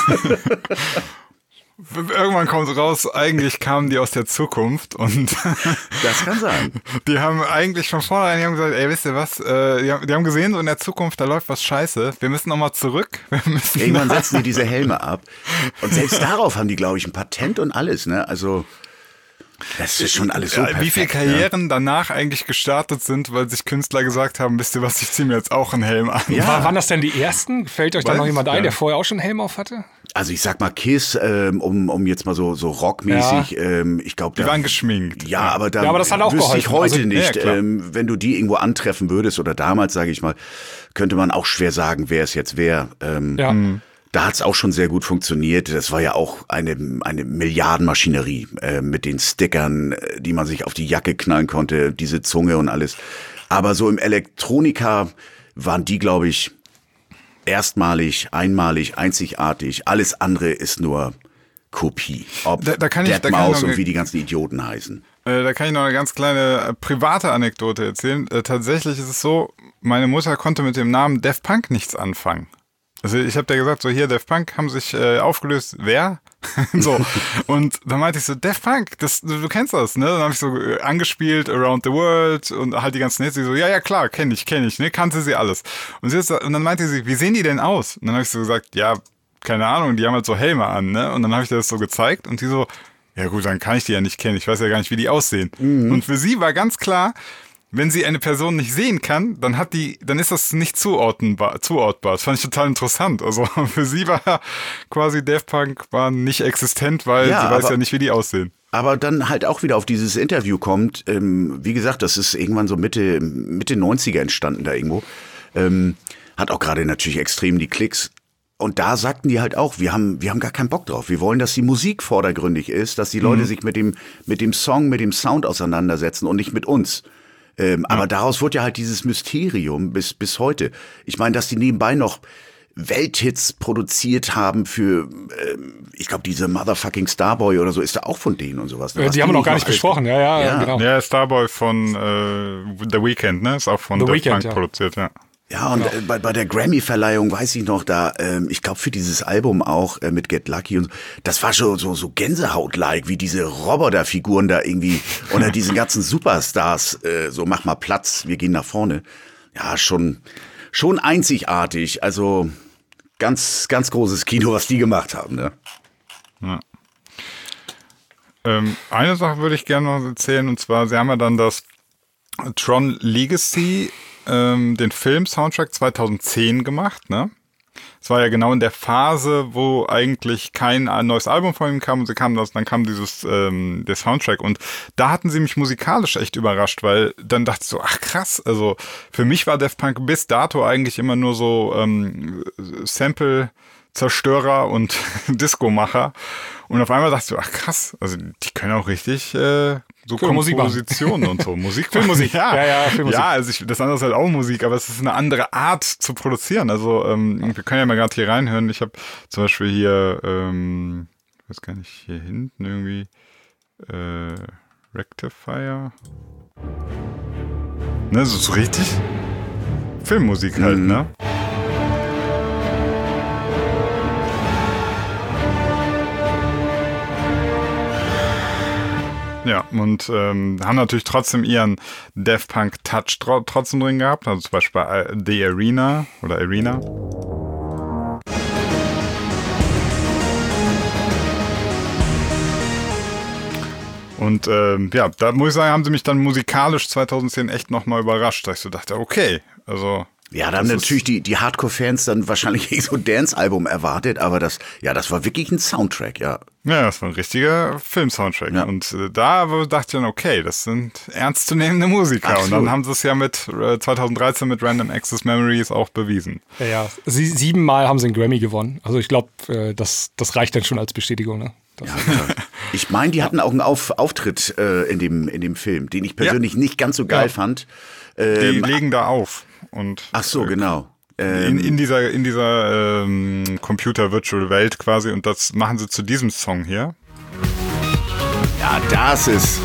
Irgendwann kommt raus, eigentlich kamen die aus der Zukunft und das kann sein. Die haben eigentlich von vornherein die haben gesagt, ey, wisst ihr was, äh, die, haben, die haben gesehen, so in der Zukunft, da läuft was scheiße, wir müssen nochmal zurück. Wir müssen Irgendwann setzen die diese Helme ab und selbst darauf haben die, glaube ich, ein Patent und alles, ne? Also das ist schon alles so perfekt. Wie viele Karrieren ne? danach eigentlich gestartet sind, weil sich Künstler gesagt haben, wisst ihr was, ich ziehe mir jetzt auch einen Helm an. Ja. War, waren das denn die ersten? Fällt euch da Weiß noch jemand ein, ja. der vorher auch schon einen Helm auf hatte? Also ich sag mal Kiss, ähm, um, um jetzt mal so, so rockmäßig, Ja. ähm, ich glaube, Die waren geschminkt. Ja, aber da Ja, aber das hat auch wüsste ich geholfen. heute Also, nicht, ja, klar. ähm, wenn du die irgendwo antreffen würdest oder damals, sage ich mal, könnte man auch schwer sagen, wer es jetzt wäre. Ähm, Ja. Da hat's auch schon sehr gut funktioniert. Das war ja auch eine, eine Milliardenmaschinerie äh, mit den Stickern, äh, die man sich auf die Jacke knallen konnte, diese Zunge und alles. Aber so im Elektronika waren die, glaube ich, erstmalig, einmalig, einzigartig. Alles andere ist nur Kopie. Ob Da- da kann ich- da kann ich Deadmau5 noch und eine- wie die ganzen Idioten heißen. Äh, da kann ich noch eine ganz kleine äh, private Anekdote erzählen. Äh, tatsächlich ist es so, meine Mutter konnte mit dem Namen Daft Punk nichts anfangen. Also ich habe der gesagt, so hier, Daft Punk haben sich äh, aufgelöst, wer? so. Und dann meinte ich so, Daft Punk, das, du, du kennst das, ne? Dann habe ich so äh, angespielt, Around the World und halt die ganzen Hits. Sie so, ja, ja, klar, kenne ich, kenne ich, ne? Kannte sie alles. Und, sie ist, und dann meinte sie, wie sehen die denn aus? Und dann habe ich so gesagt, ja, keine Ahnung, die haben halt so Helme an, ne? Und dann habe ich dir das so gezeigt und die so, ja gut, dann kann ich die ja nicht kennen, ich weiß ja gar nicht, wie die aussehen. Mhm. Und für sie war ganz klar, wenn sie eine Person nicht sehen kann, dann hat die, dann ist das nicht zuordnenbar, zuordbar. Das fand ich total interessant. Also für sie war quasi Daft Punk war nicht existent, weil Ja, sie weiß aber- ja nicht, wie die aussehen. Aber dann halt auch wieder auf dieses Interview kommt, ähm, wie gesagt, das ist irgendwann so Mitte, Mitte neunziger entstanden da irgendwo. Ähm, hat auch gerade natürlich extrem die Klicks. Und da sagten die halt auch, wir haben, wir haben gar keinen Bock drauf. Wir wollen, dass die Musik vordergründig ist, dass die Leute sich mit dem, mit dem Song, mit dem Sound auseinandersetzen und nicht mit uns. Ähm, Aber daraus wurde ja halt dieses Mysterium bis, bis heute. Ich meine, dass die nebenbei noch Welthits produziert haben für, ähm, ich glaube, diese Motherfucking Starboy oder so, ist da auch von denen und sowas. Äh, Was die haben wir noch gar alles- nicht besprochen. Ja, ja, Ja. genau. Ja, Starboy von äh, The Weeknd, ne? Ist auch von The Daft Weeknd, Punk ja. produziert, ja. Ja, und äh, bei, bei der Grammy-Verleihung weiß ich noch, da, ähm, ich glaube für dieses Album auch äh, mit Get Lucky und so, das war schon so, so Gänsehaut-like, wie diese Roboterfiguren da irgendwie oder diese ganzen Superstars, äh, so mach mal Platz, wir gehen nach vorne. Ja, schon, schon einzigartig, also ganz, ganz großes Kino, was die gemacht haben, ne? Ähm, eine Sache würde ich gerne noch erzählen, und zwar, sie haben ja dann das Tron Legacy, ähm, den Film-Soundtrack zweitausendzehn gemacht, ne? Es war ja genau in der Phase, wo eigentlich kein neues Album von ihm kam und sie kam das, dann kam dieses ähm, der Soundtrack und da hatten sie mich musikalisch echt überrascht, weil dann dachte ich so, ach krass, also für mich war Daft Punk bis dato eigentlich immer nur so ähm, Sample-Zerstörer und Disco-Macher und auf einmal dachte ich so, ach krass, also die können auch richtig äh, so Cool, Musik machen. Kompositionen und so. Musik Filmmusik. Ja, Ja, ja, Filmmusik. Ja, also ich, das andere ist halt auch Musik, aber es ist eine andere Art zu produzieren. Also ähm, wir können ja mal gerade hier reinhören. Ich habe zum Beispiel hier, ähm, ich weiß gar nicht, hier hinten irgendwie äh, Rectifier. Ne, so, so richtig Filmmusik halt, Mhm. ne? Ja, und ähm, haben natürlich trotzdem ihren Daft Punk Touch tro- trotzdem drin gehabt, also zum Beispiel bei The Arena oder Arena. Und ähm, ja, da muss ich sagen, haben sie mich dann musikalisch zweitausendzehn echt nochmal überrascht, dass ich so dachte, okay, also... Ja, da haben natürlich die, die Hardcore-Fans dann wahrscheinlich so ein Dance-Album erwartet, aber das, ja, das war wirklich ein Soundtrack, ja. Ja, das war ein richtiger Film-Soundtrack. Ja. Und äh, da dachte ich dann, okay, das sind ernstzunehmende Musiker. Absolut. Und dann haben sie es ja mit äh, zweitausenddreizehn mit Random Access Memories auch bewiesen. Ja, ja. Sie, siebenmal haben sie einen Grammy gewonnen. Also ich glaube, äh, das, das reicht dann schon als Bestätigung. Ne? Das Ja, ja. Ich meine, die hatten auch einen Auf, Auftritt äh, in, dem, in dem Film, den ich persönlich Ja. nicht ganz so geil Ja. fand. Die Ähm, legen da auf. Und ach so, äh, genau. In, Ähm, in dieser, in dieser ähm, Computer-Virtual-Welt quasi. Und das machen sie zu diesem Song hier. ja, das ist...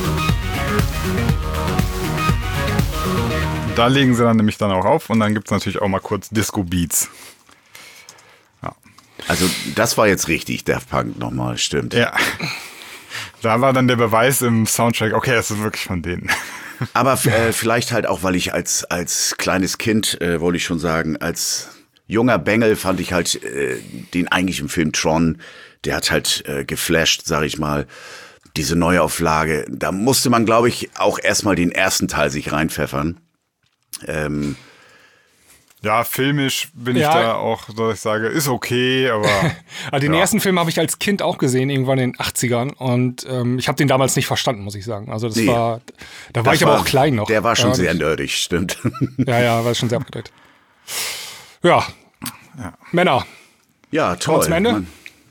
Da legen sie dann nämlich dann auch auf. Und dann gibt es natürlich auch mal kurz Disco-Beats. Also das war jetzt richtig, Daft Punk nochmal, stimmt. Ja. Da war dann der Beweis im Soundtrack, okay, das ist wirklich von denen. Aber äh, vielleicht halt auch, weil ich als, als kleines Kind, äh, wollte ich schon sagen, als junger Bengel fand ich halt äh, den eigentlichen Film Tron, der hat halt äh, geflasht, sag ich mal. Diese Neuauflage, da musste man, glaube ich, auch erstmal den ersten Teil sich reinpfeffern. Ähm, Ja, filmisch bin Ja. ich da auch, dass ich sage, ist okay, aber... Also den ja. ersten Film habe ich als Kind auch gesehen, irgendwann in den achtzigern. Und ähm, ich habe den damals nicht verstanden, muss ich sagen. Also das Nee. war, da war das ich aber auch klein noch. Der war schon ja, sehr ich- nerdig, stimmt. Ja, ja, war schon sehr abgedreht. Ja. Männer. Ja, toll. zum Ende? Mann.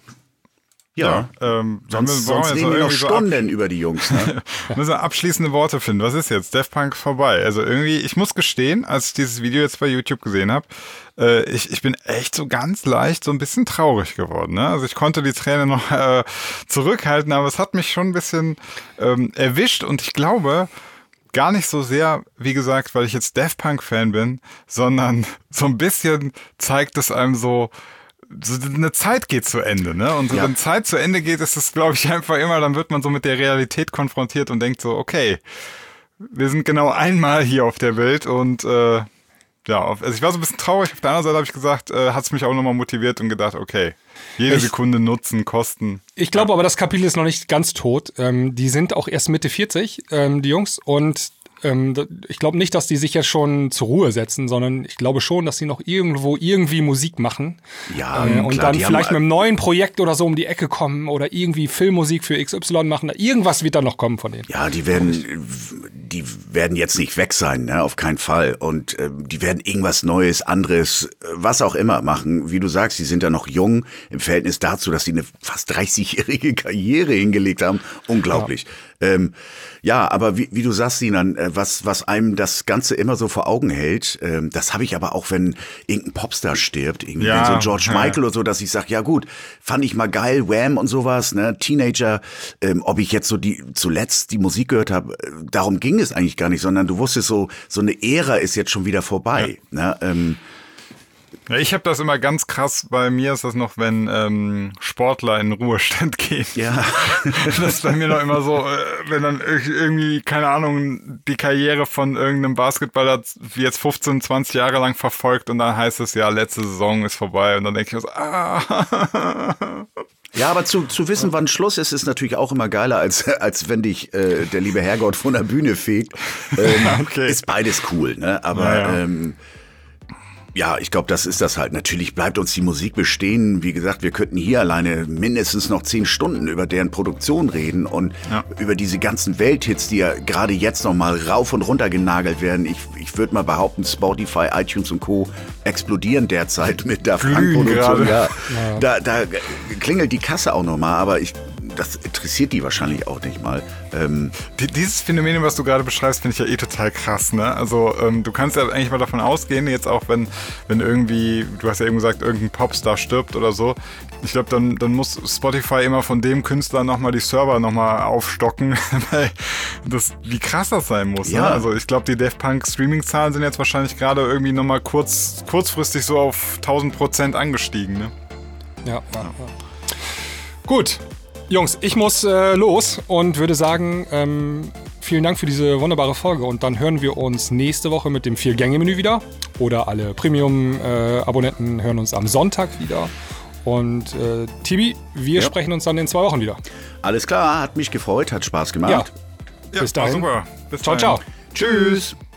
Ja, Ähm, sollen wir, sonst, wollen wir sonst jetzt reden wir noch irgendwie so ab, Stunden über die Jungs. Ne? müssen wir abschließende Worte finden. Was ist jetzt? Daft Punk vorbei. Also irgendwie, ich muss gestehen, als ich dieses Video jetzt bei YouTube gesehen habe, äh, ich, ich bin echt so ganz leicht so ein bisschen traurig geworden. Ne? Also ich konnte die Tränen noch äh, zurückhalten, aber es hat mich schon ein bisschen ähm, erwischt und ich glaube, gar nicht so sehr, wie gesagt, weil ich jetzt Daft Punk-Fan bin, sondern so ein bisschen zeigt es einem so, so eine Zeit geht zu Ende, ne? Und so, Ja. wenn Zeit zu Ende geht, ist es, glaube ich, einfach immer, dann wird man so mit der Realität konfrontiert und denkt so, okay, wir sind genau einmal hier auf der Welt und äh, ja, auf, also ich war so ein bisschen traurig. Auf der anderen Seite habe ich gesagt, äh, hat es mich auch nochmal motiviert und gedacht, okay, jede Ich- Sekunde nutzen, kosten. Ich glaube aber, das Kapitel ist noch nicht ganz tot. Ähm, die sind auch erst Mitte vierzig, ähm, die Jungs. Und ähm, d- ich glaube nicht, dass die sich jetzt schon zur Ruhe setzen, sondern ich glaube schon, dass sie noch irgendwo irgendwie Musik machen. Ja, äh, und klar, dann die vielleicht haben, mit einem neuen Projekt oder so um die Ecke kommen oder irgendwie Filmmusik für X Y machen. Irgendwas wird da noch kommen von denen. Ja, die werden, die werden jetzt nicht weg sein, ne? Auf keinen Fall. Und ähm, die werden irgendwas Neues, anderes, äh, was auch immer machen. Wie du sagst, die sind ja noch jung im Verhältnis dazu, dass sie eine fast dreißigjährige Karriere hingelegt haben. Unglaublich. Ja, ähm, ja aber wie, wie du sagst, Sinan, äh, was, was einem das Ganze immer so vor Augen hält, ähm, das habe ich aber auch, wenn irgendein Popstar stirbt, irgendwie Ja, so George ja. Michael oder so, dass ich sage, ja gut, fand ich mal geil, Wham und sowas, ne, Teenager, ähm, ob ich jetzt so die zuletzt die Musik gehört habe, äh, darum ging es eigentlich gar nicht, sondern du wusstest so, so eine Ära ist jetzt schon wieder vorbei. Ne, ähm, Ja, ich habe das immer ganz krass, bei mir ist das noch, wenn ähm, Sportler in den Ruhestand gehen. ja, Das ist bei mir noch immer so, äh, wenn dann irg- irgendwie, keine Ahnung, die Karriere von irgendeinem Basketballer wie jetzt fünfzehn, zwanzig Jahre lang verfolgt und dann heißt es ja, letzte Saison ist vorbei und dann denke ich mir so, ah. ja, aber zu, zu wissen, wann Schluss ist, ist natürlich auch immer geiler, als, als wenn dich äh, der liebe Herrgott von der Bühne fegt. Ähm, Okay. Ist beides cool, ne? Aber Ja, ja. Ähm, ja, ich glaube, das ist das halt. Natürlich bleibt uns die Musik bestehen. Wie gesagt, wir könnten hier alleine mindestens noch zehn Stunden über deren Produktion reden und Ja. über diese ganzen Welthits, die ja gerade jetzt noch mal rauf und runter genagelt werden. Ich, ich würde mal behaupten, Spotify, iTunes und Co. explodieren derzeit mit der Glühen Funk-Produktion. gerade. Ja, da, da klingelt die Kasse auch noch mal, aber ich, das interessiert die wahrscheinlich auch nicht mal. Ähm, Die- Dieses Phänomen, was du gerade beschreibst, finde ich ja eh total krass, ne? Also ähm, du kannst ja eigentlich mal davon ausgehen, jetzt auch wenn, wenn irgendwie, du hast ja eben gesagt, irgendein Popstar stirbt oder so, ich glaube, dann, dann muss Spotify immer von dem Künstler nochmal die Server nochmal aufstocken, weil das, wie krass das sein muss. Ja. Ne? Also ich glaube, die Daft Punk Streaming-Zahlen sind jetzt wahrscheinlich gerade irgendwie nochmal kurz, kurzfristig so auf tausend Prozent angestiegen, ne? Ja, ja, ja. Gut. Jungs, ich muss äh, los und würde sagen, ähm, vielen Dank für diese wunderbare Folge. Und dann hören wir uns nächste Woche mit dem Vier-Gänge-Menü wieder. Oder alle Premium-Abonnenten äh, hören uns am Sonntag wieder. Und äh, Tibi, wir ja. sprechen uns dann in zwei Wochen wieder. Alles klar, hat mich gefreut, hat Spaß gemacht. Ja. Ja, Bis dahin. Super. Bis Ciao, dahin. ciao. Tschüss.